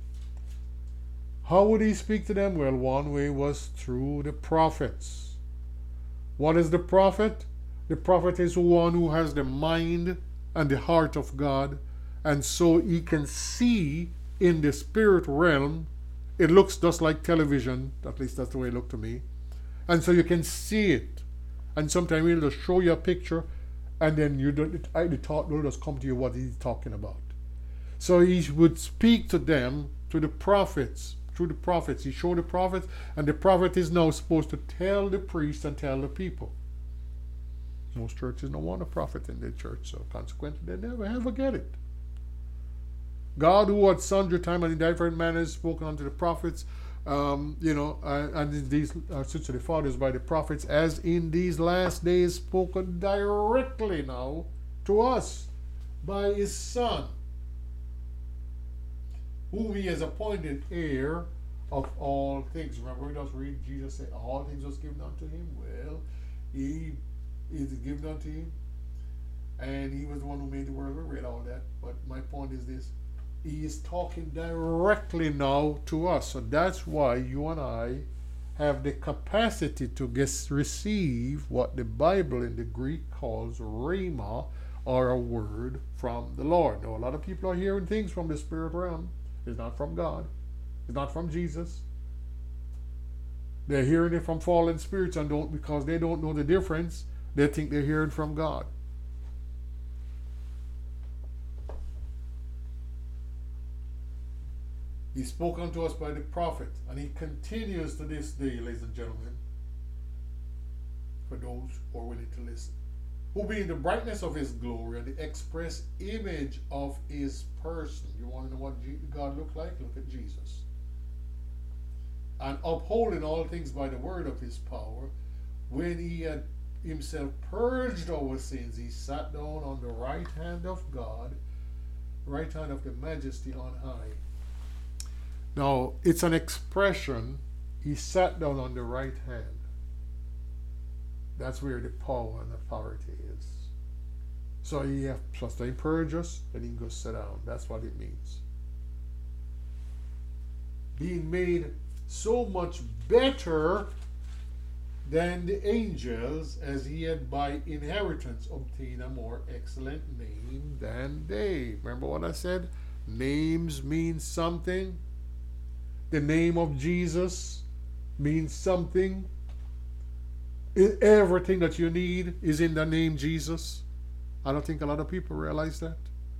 How would he speak to them? Well, one way was through the prophets. What is the prophet? The prophet is one who has the mind and the heart of God, and so he can see in the spirit realm. It looks just like television, at least that's the way it looked to me. And so you can see it. And sometimes he'll just show you a picture, and then the thought will just come to you what he's talking about. So he would speak to them, to the prophets, through the prophets. He showed the prophets, and the prophet is now supposed to tell the priest and tell the people. Most churches don't want a prophet in their church, so consequently they never ever get it. God, who at sundry time and in different manners spoken unto the prophets, and in these to the fathers by the prophets, as in these last days spoken directly now to us by his Son, whom he has appointed heir of all things. Remember, we just read Jesus say, all things was given unto him. Well, he is given unto him, and he was the one who made the world. We read all that, but my point is this: he is talking directly now to us. So that's why you and I have the capacity to receive what the Bible in the Greek calls rhema, or a word from the Lord. Now, a lot of people are hearing things from the spirit realm. It's not from God. It's not from Jesus. They're hearing it from fallen spirits, and because they don't know the difference, they think they're hearing from God. He spoke unto us by the prophet, and he continues to this day, ladies and gentlemen, for those who are willing to listen. Who being the brightness of his glory and the express image of his person. You want to know what God looked like? Look at Jesus. And upholding all things by the word of his power, when he had himself purged our sins, he sat down on the right hand of God, right hand of the majesty on high. Now, it's an expression, he sat down on the right hand. That's where the power and authority is. So he has first he purge us, then he goes sit down. That's what it means. Being made so much better than the angels, as he had by inheritance obtained a more excellent name than they. Remember what I said? Names mean something. The name of Jesus means something. Everything that you need is in the name Jesus. I don't think a lot of people realize that.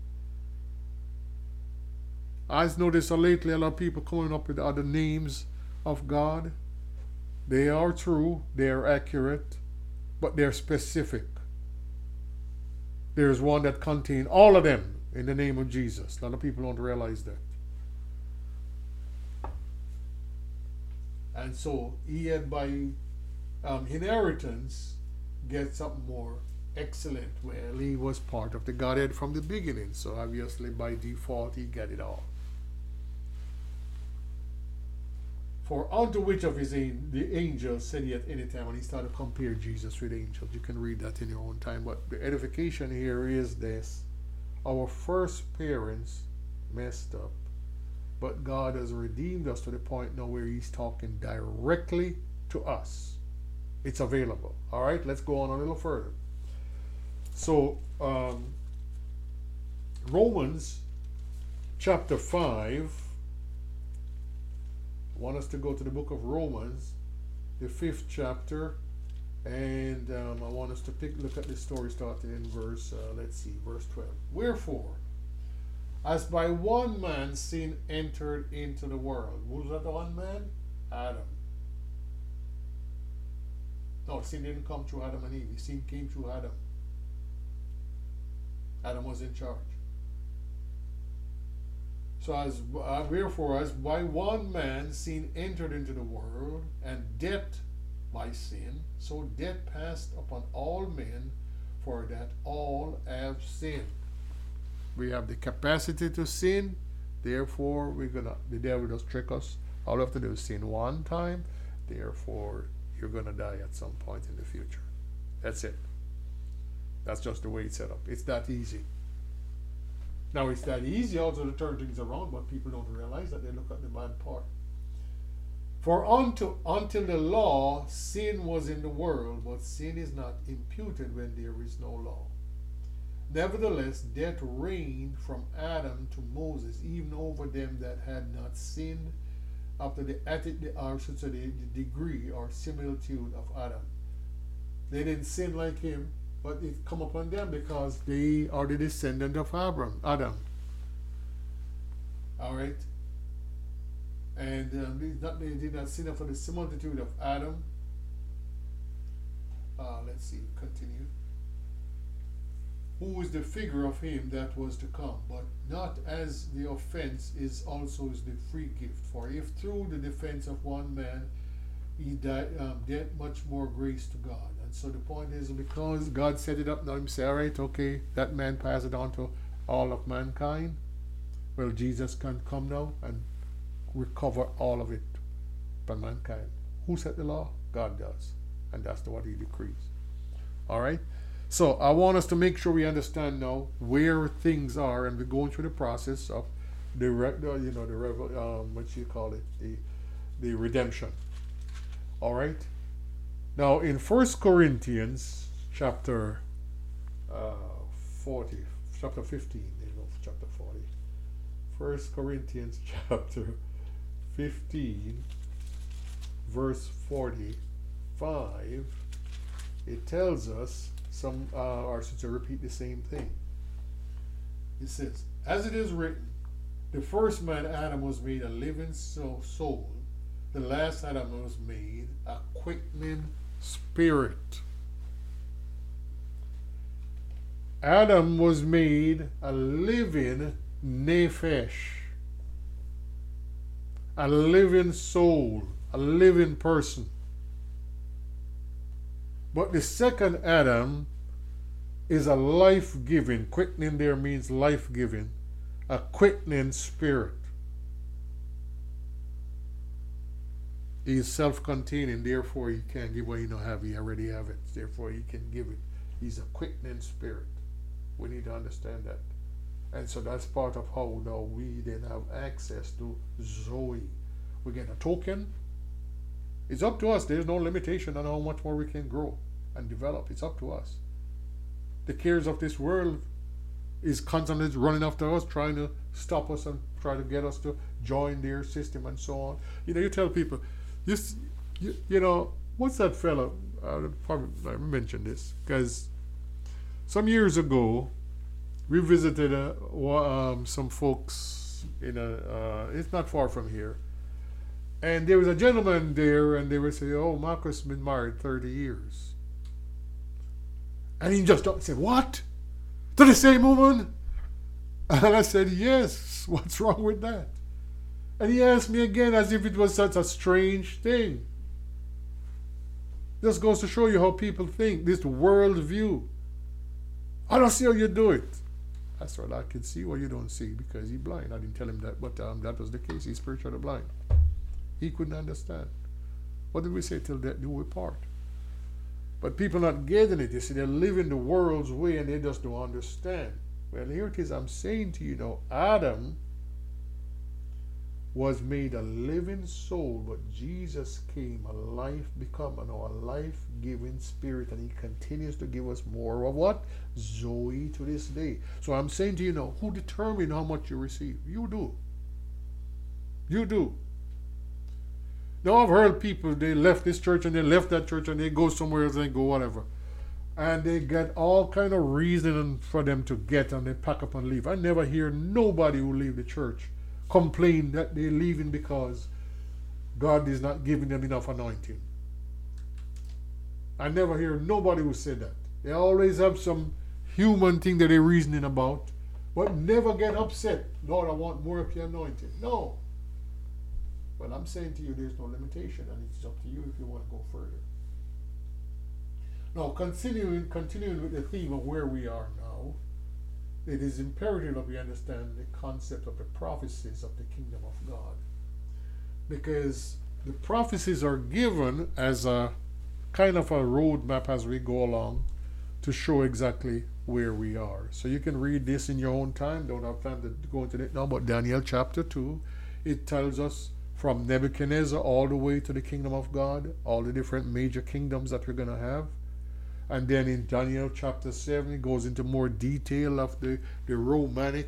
I've noticed lately a lot of people coming up with other names of God. They are true, they are accurate, but they're specific. There's one that contains all of them in the name of Jesus. A lot of people don't realize that. And so he had by inheritance get something more excellent. Well, he was part of the Godhead from the beginning, so obviously by default he got it all. For unto which of the angels said he at any time, when he started to compare Jesus with angels. You can read that in your own time. But the edification here is this. Our first parents messed up, but God has redeemed us to the point now where he's talking directly to us. It's available. All right, let's go on a little further. So, Romans chapter 5. I want us to go to the book of Romans, the 5th chapter, and I want us to look at this story starting in verse 12. Wherefore, as by one man sin entered into the world. Who's that one man? Adam. No, sin didn't come through Adam and Eve. Sin came through Adam. Adam was in charge. So wherefore, as by one man sin entered into the world, and death by sin, so death passed upon all men, for that all have sinned. We have the capacity to sin, therefore the devil does trick us. All we have to do is sin one time, therefore you're gonna die at some point in the future. That's it. That's just the way it's set up. It's that easy. Now, it's that easy also to turn things around, but people don't realize that. They look at the bad part. For until the law, sin was in the world, but sin is not imputed when there is no law. Nevertheless, death reigned from Adam to Moses, even over them that had not sinned, after the degree or similitude of Adam. They didn't sin like him, but it come upon them because they are the descendant of Adam. All right. And they did not sin after the similitude of Adam. Let's see, continue. Who is the figure of him that was to come, but not as the offense is also is the free gift. For if through the defense of one man he died, much more grace to God. And so the point is, because God set it up, now he say, all right, okay, that man pass it on to all of mankind. Well, Jesus can come now and recover all of it from mankind. Who set the law? God does. And that's what he decrees. All right? So I want us to make sure we understand now where things are, and we're going through the process of the redemption. All right? Now, in 1 Corinthians chapter 15, chapter 40. 1 Corinthians chapter 15, verse 45, it tells us or to repeat the same thing. It says, as it is written, the first man, Adam, was made a living soul. The last Adam was made a quickening spirit. Adam was made a living nephesh, a living soul, a living person. But the second Adam is a life-giving, quickening there means life-giving, a quickening spirit. He is self-containing, therefore he can't give what he don't have. He already have it, therefore he can give it. He's a quickening spirit. We need to understand that. And so that's part of how now we then have access to Zoe. We get a token. It's up to us. There's no limitation on how much more we can grow and develop. It's up to us. The cares of this world is constantly running after us, trying to stop us and try to get us to join their system and so on. You tell people, what's that fellow? I mentioned this because some years ago we visited some folks it's not far from here. And there was a gentleman there, and they were saying, oh, Marcus has been married 30 years. And he just said, what? To the same woman? And I said, yes, what's wrong with that? And he asked me again as if it was such a strange thing. This goes to show you how people think, this world view. I don't see how you do it. I said, I can see what you don't see because he's blind. I didn't tell him that, but that was the case. He's spiritually blind. He couldn't understand. What did we say? Till death do we part. But people not getting it. You see, they're living the world's way and they just don't understand. Well, here it is. I'm saying to you now, Adam was made a living soul, but Jesus came a life-giving spirit, and he continues to give us more of what? Zoe to this day. So I'm saying to you now, who determines how much you receive? You do. You do. Now I've heard people, they left this church and they left that church and they go somewhere else and they go whatever. And they get all kind of reason for them to get, and they pack up and leave. I never hear nobody who leave the church complain that they're leaving because God is not giving them enough anointing. I never hear nobody who said that. They always have some human thing that they're reasoning about, but never get upset. Lord, I want more of your anointing. No. But I'm saying to you, there's no limitation, and it's up to you if you want to go further. Now, continuing with the theme of where we are now, it is imperative that we understand the concept of the prophecies of the kingdom of God. Because the prophecies are given as a kind of a roadmap as we go along to show exactly where we are. So you can read this in your own time. Don't have time to go into it now, but Daniel chapter 2, it tells us from Nebuchadnezzar all the way to the kingdom of God, all the different major kingdoms that we're going to have. And then in Daniel chapter 7, it goes into more detail of the Romanic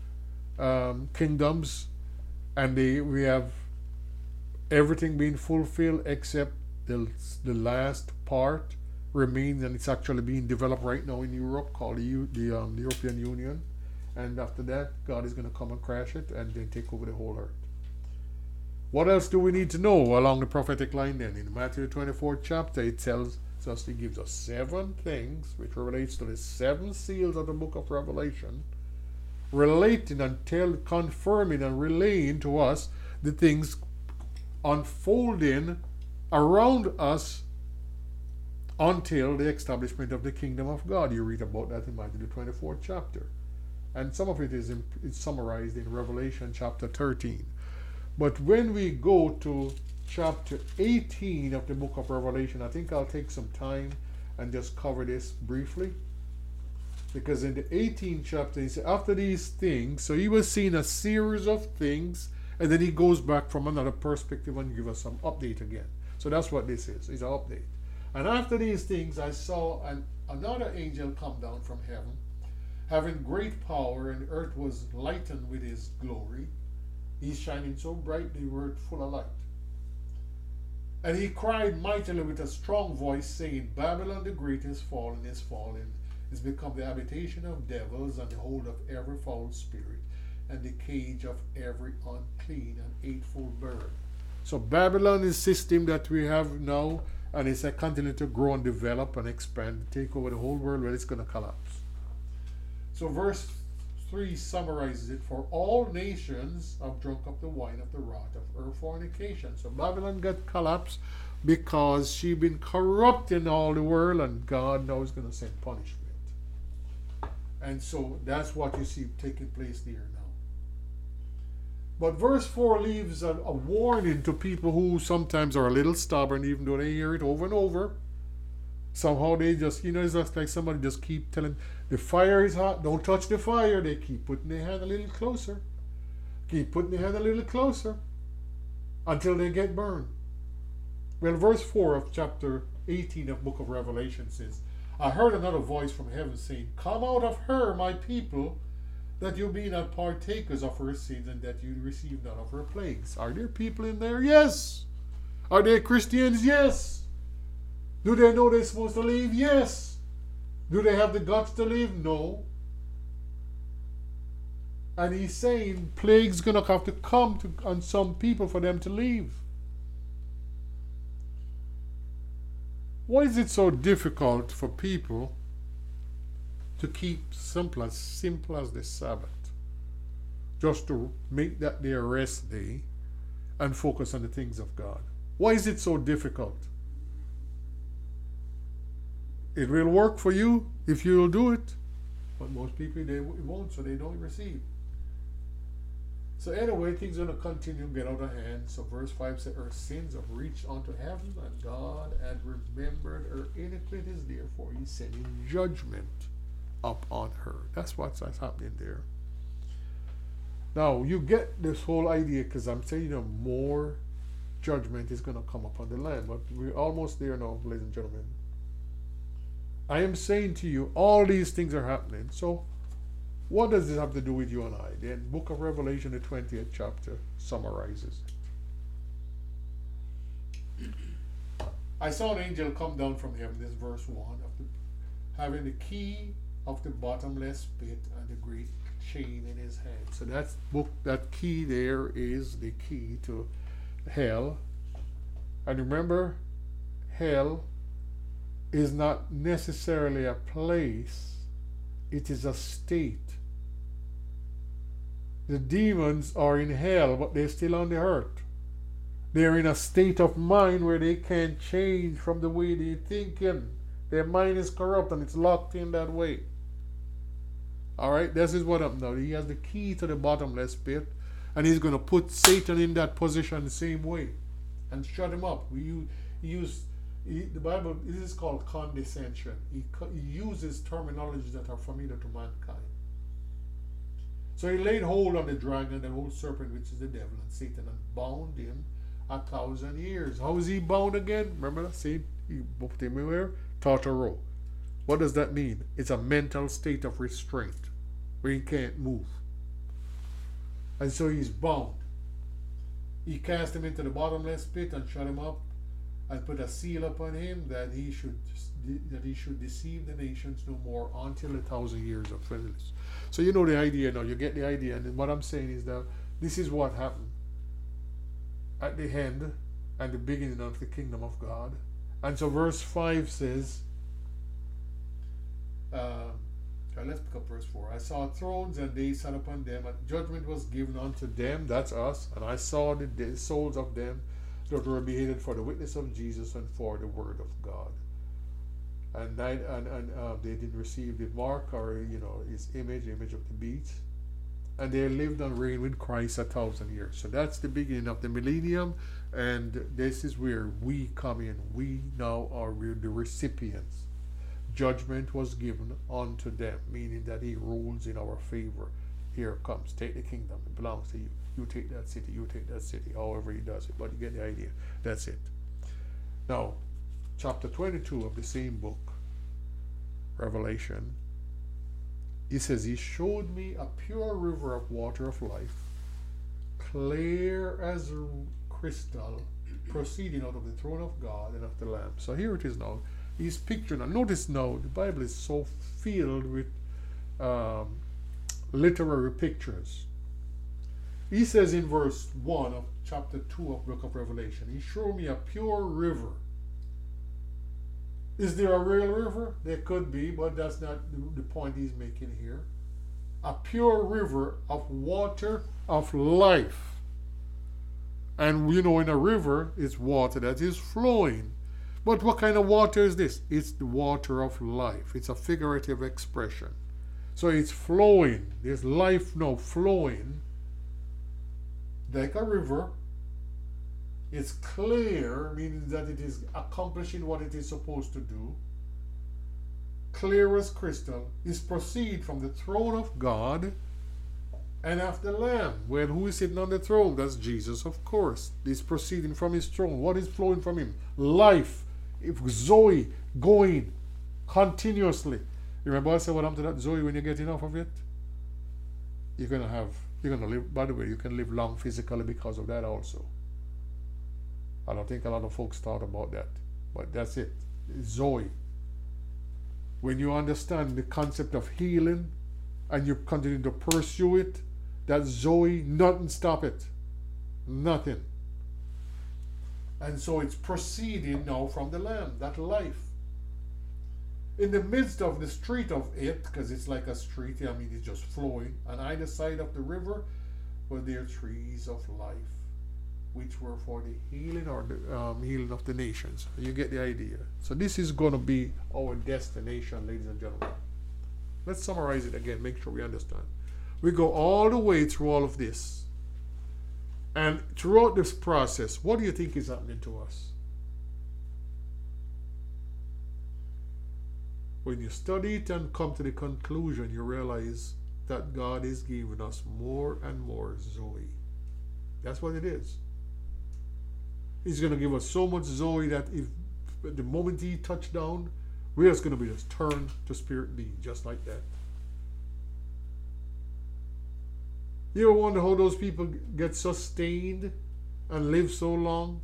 kingdoms. And we have everything being fulfilled except the last part remains, and it's actually being developed right now in Europe, called the European Union. And after that, God is going to come and crash it and then take over the whole earth. What else do we need to know along the prophetic line then? In Matthew 24th chapter, it tells us, he gives us 7 things, which relates to the 7 seals of the book of Revelation, relating and confirming and relaying to us the things unfolding around us until the establishment of the kingdom of God. You read about that in Matthew 24th chapter. And some of it is summarized in Revelation chapter 13. But when we go to chapter 18 of the book of Revelation, I think I'll take some time and just cover this briefly. Because in the 18th chapter, he said, after these things, so he was seeing a series of things, and then he goes back from another perspective and gives us some update again. So that's what this is. It's an update. And after these things, I saw another angel come down from heaven, having great power, and the earth was lightened with his glory. He's shining so bright, the earth full of light. And he cried mightily with a strong voice, saying, Babylon the great is fallen, is become the habitation of devils, and the hold of every foul spirit, and the cage of every unclean and hateful bird. So Babylon is the system that we have now, and it's continuing to grow and develop and expand, take over the whole world, where it's going to collapse. So verse 3 summarizes it. For all nations have drunk of the wine of the wrath of her fornication. So Babylon got collapsed because she been corrupting all the world, and God now is going to send punishment. And so that's what you see taking place there now. But verse 4 leaves a warning to people who sometimes are a little stubborn, even though they hear it over and over. Somehow they just, it's just like somebody just keep telling, the fire is hot, don't touch the fire. They keep putting their hand a little closer. Keep putting their hand a little closer until they get burned. Well, verse 4 of chapter 18 of book of Revelation says, I heard another voice from heaven saying, Come out of her, my people, that you be not partakers of her sins, and that you receive none of her plagues. Are there people in there? Yes. Are there Christians? Yes. Do they know they're supposed to leave? Yes. Do they have the guts to leave? No. And he's saying plague's going to have to come on some people for them to leave. Why is it so difficult for people to keep simple as the Sabbath? Just to make that their rest day and focus on the things of God. Why is it so difficult? It will work for you if you'll do it. But most people, it won't, so they don't receive. So anyway, things are going to continue to get out of hand. So verse 5 says, her sins have reached unto heaven, and God had remembered her iniquities. Therefore, he sent in judgment upon her. That's what's happening there. Now, you get this whole idea, because I'm saying, more judgment is going to come upon the land. But we're almost there now, ladies and gentlemen. I am saying to you, all these things are happening. So, what does this have to do with you and I? The book of Revelation, the 20th chapter, summarizes it. I saw an angel come down from heaven, this verse 1, having the key of the bottomless pit and the great chain in his hand. So that key there is the key to hell. And remember, hell is not necessarily a place, it is a state. The demons are in hell, but they're still on the earth. They're in a state of mind where they can't change from the way they're thinking. Their mind is corrupt and it's locked in that way. Alright, this is what happened now. He has the key to the bottomless pit, and he's going to put Satan in that position the same way and shut him up. The Bible, this is called condescension. He uses terminologies that are familiar to mankind. So he laid hold on the dragon, the old serpent, which is the devil and Satan, and bound him 1,000 years. How is he bound again? Remember that? See, he put him where? Tartaro. What does that mean? It's a mental state of restraint where he can't move. And so he's bound. He cast him into the bottomless pit and shut him up and put a seal upon him that he should deceive the nations no more until 1,000 years of finished. So you know the idea now. You get the idea. And what I'm saying is that this is what happened at the end and the beginning of the kingdom of God. And so verse 5 says, let's pick up verse 4. I saw thrones, and they sat upon them, and judgment was given unto them, that's us, and I saw the souls of them that were beheaded for the witness of Jesus and for the word of God. And they didn't receive the mark or his image of the beast, and they lived and reigned with Christ 1,000 years. So that's the beginning of the millennium, and this is where we come in. We now are the recipients. Judgment was given unto them, meaning that he rules in our favor. Here comes, take the kingdom, it belongs to you. You take that city, however he does it. But you get the idea. That's it. Now, chapter 22 of the same book, Revelation, he says, he showed me a pure river of water of life, clear as crystal, proceeding out of the throne of God and of the Lamb. So here it is now. He's picturing, and notice now, the Bible is so filled with literary pictures. He says in verse 1 of chapter 2 of the book of Revelation, he showed me a pure river. Is there a real river? There could be, but that's not the point he's making here. A pure river of water of life. And in a river, it's water that is flowing. But what kind of water is this? It's the water of life. It's a figurative expression. So it's flowing. There's life now flowing like a river. It's clear, meaning that it is accomplishing what it is supposed to do. Clear as crystal. Is proceed from the throne of God and of the Lamb. Well, who is sitting on the throne? That's Jesus, of course. He's proceeding from his throne. What is flowing from him? Life. Zoe going continuously. Remember I said what happened to that Zoe when you get enough of it? You're gonna live, by the way, you can live long physically because of that also. I don't think a lot of folks thought about that. But that's it. Zoe. When you understand the concept of healing and you continue to pursue it, that Zoe, nothing stop it. Nothing. And so it's proceeding now from the Lamb, that life. In the midst of the street of it, because it's like a street, it's just flowing, on either side of the river were there trees of life, which were for the healing or the healing of the nations. You get the idea. So this is going to be our destination, ladies and gentlemen. Let's summarize it again, make sure we understand. We go all the way through all of this. And throughout this process, what do you think is happening to us? When you study it and come to the conclusion, you realize that God is giving us more and more Zoe. That's what it is. He's going to give us so much Zoe that if the moment he touched down, we're just going to be just turned to spirit being, just like that. You ever wonder how those people get sustained and live so long?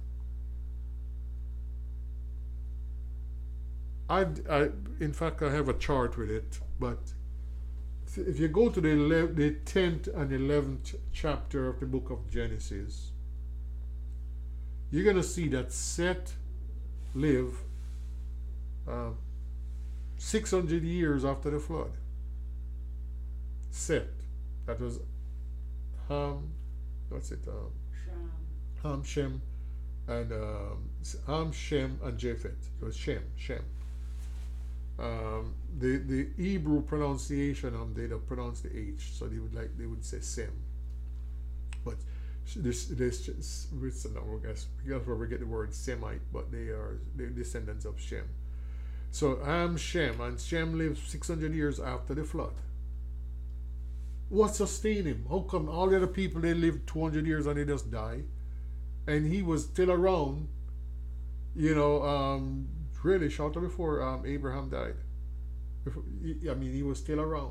In fact, I have a chart with it, but if you go to the 10th and 11th chapter of the book of Genesis, you're going to see that Seth lived 600 years after the flood. Seth, that was Ham, Ham, Shem, and Ham, Shem, and Japheth. It was Shem. The Hebrew pronunciation they don't pronounce the H, so they would say Sem. But this I guess that's where we get the word Semite, but they are the descendants of Shem. So Ham, Shem, and Shem lived 600 years after the flood. What sustained him? How come all the other people, they lived 200 years and they just die, and he was still around? Really shortly before Abraham died. He was still around.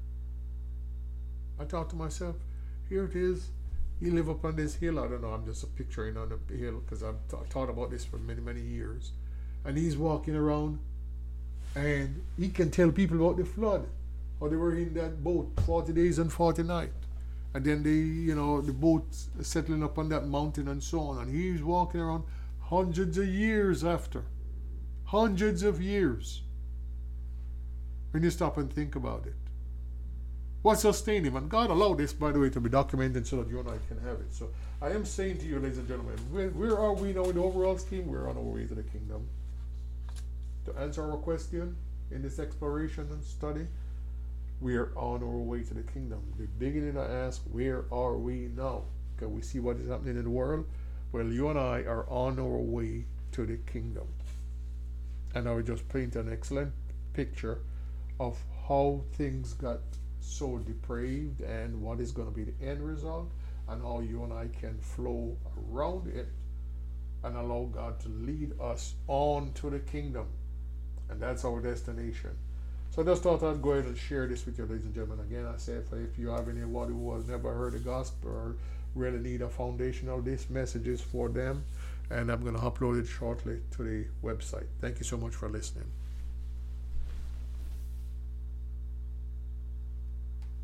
I thought to myself, here it is. He lived up on this hill. I don't know. I'm just picturing on the hill because I've thought about this for many, many years. And he's walking around, and he can tell people about the flood. How they were in that boat 40 days and 40 nights. And then the boat settling up on that mountain and so on. And he's walking around hundreds of years after. Hundreds of years. When you stop and think about it. What sustained him? And God allowed this, by the way, to be documented so that you and I can have it. So I am saying to you, ladies and gentlemen, where are we now in the overall scheme? We're on our way to the kingdom. To answer our question in this exploration and study, we are on our way to the kingdom. The beginning I ask, where are we now? Can we see what is happening in the world? Well, you and I are on our way to the kingdom. And I will just paint an excellent picture of how things got so depraved and what is going to be the end result, and how you and I can flow around it and allow God to lead us on to the kingdom. And that's our destination. So I just thought I'd go ahead and share this with you, ladies and gentlemen. Again, I say, if you have anyone who has never heard the gospel or really need a foundation of these messages for them, and I'm going to upload it shortly to the website. Thank you so much for listening.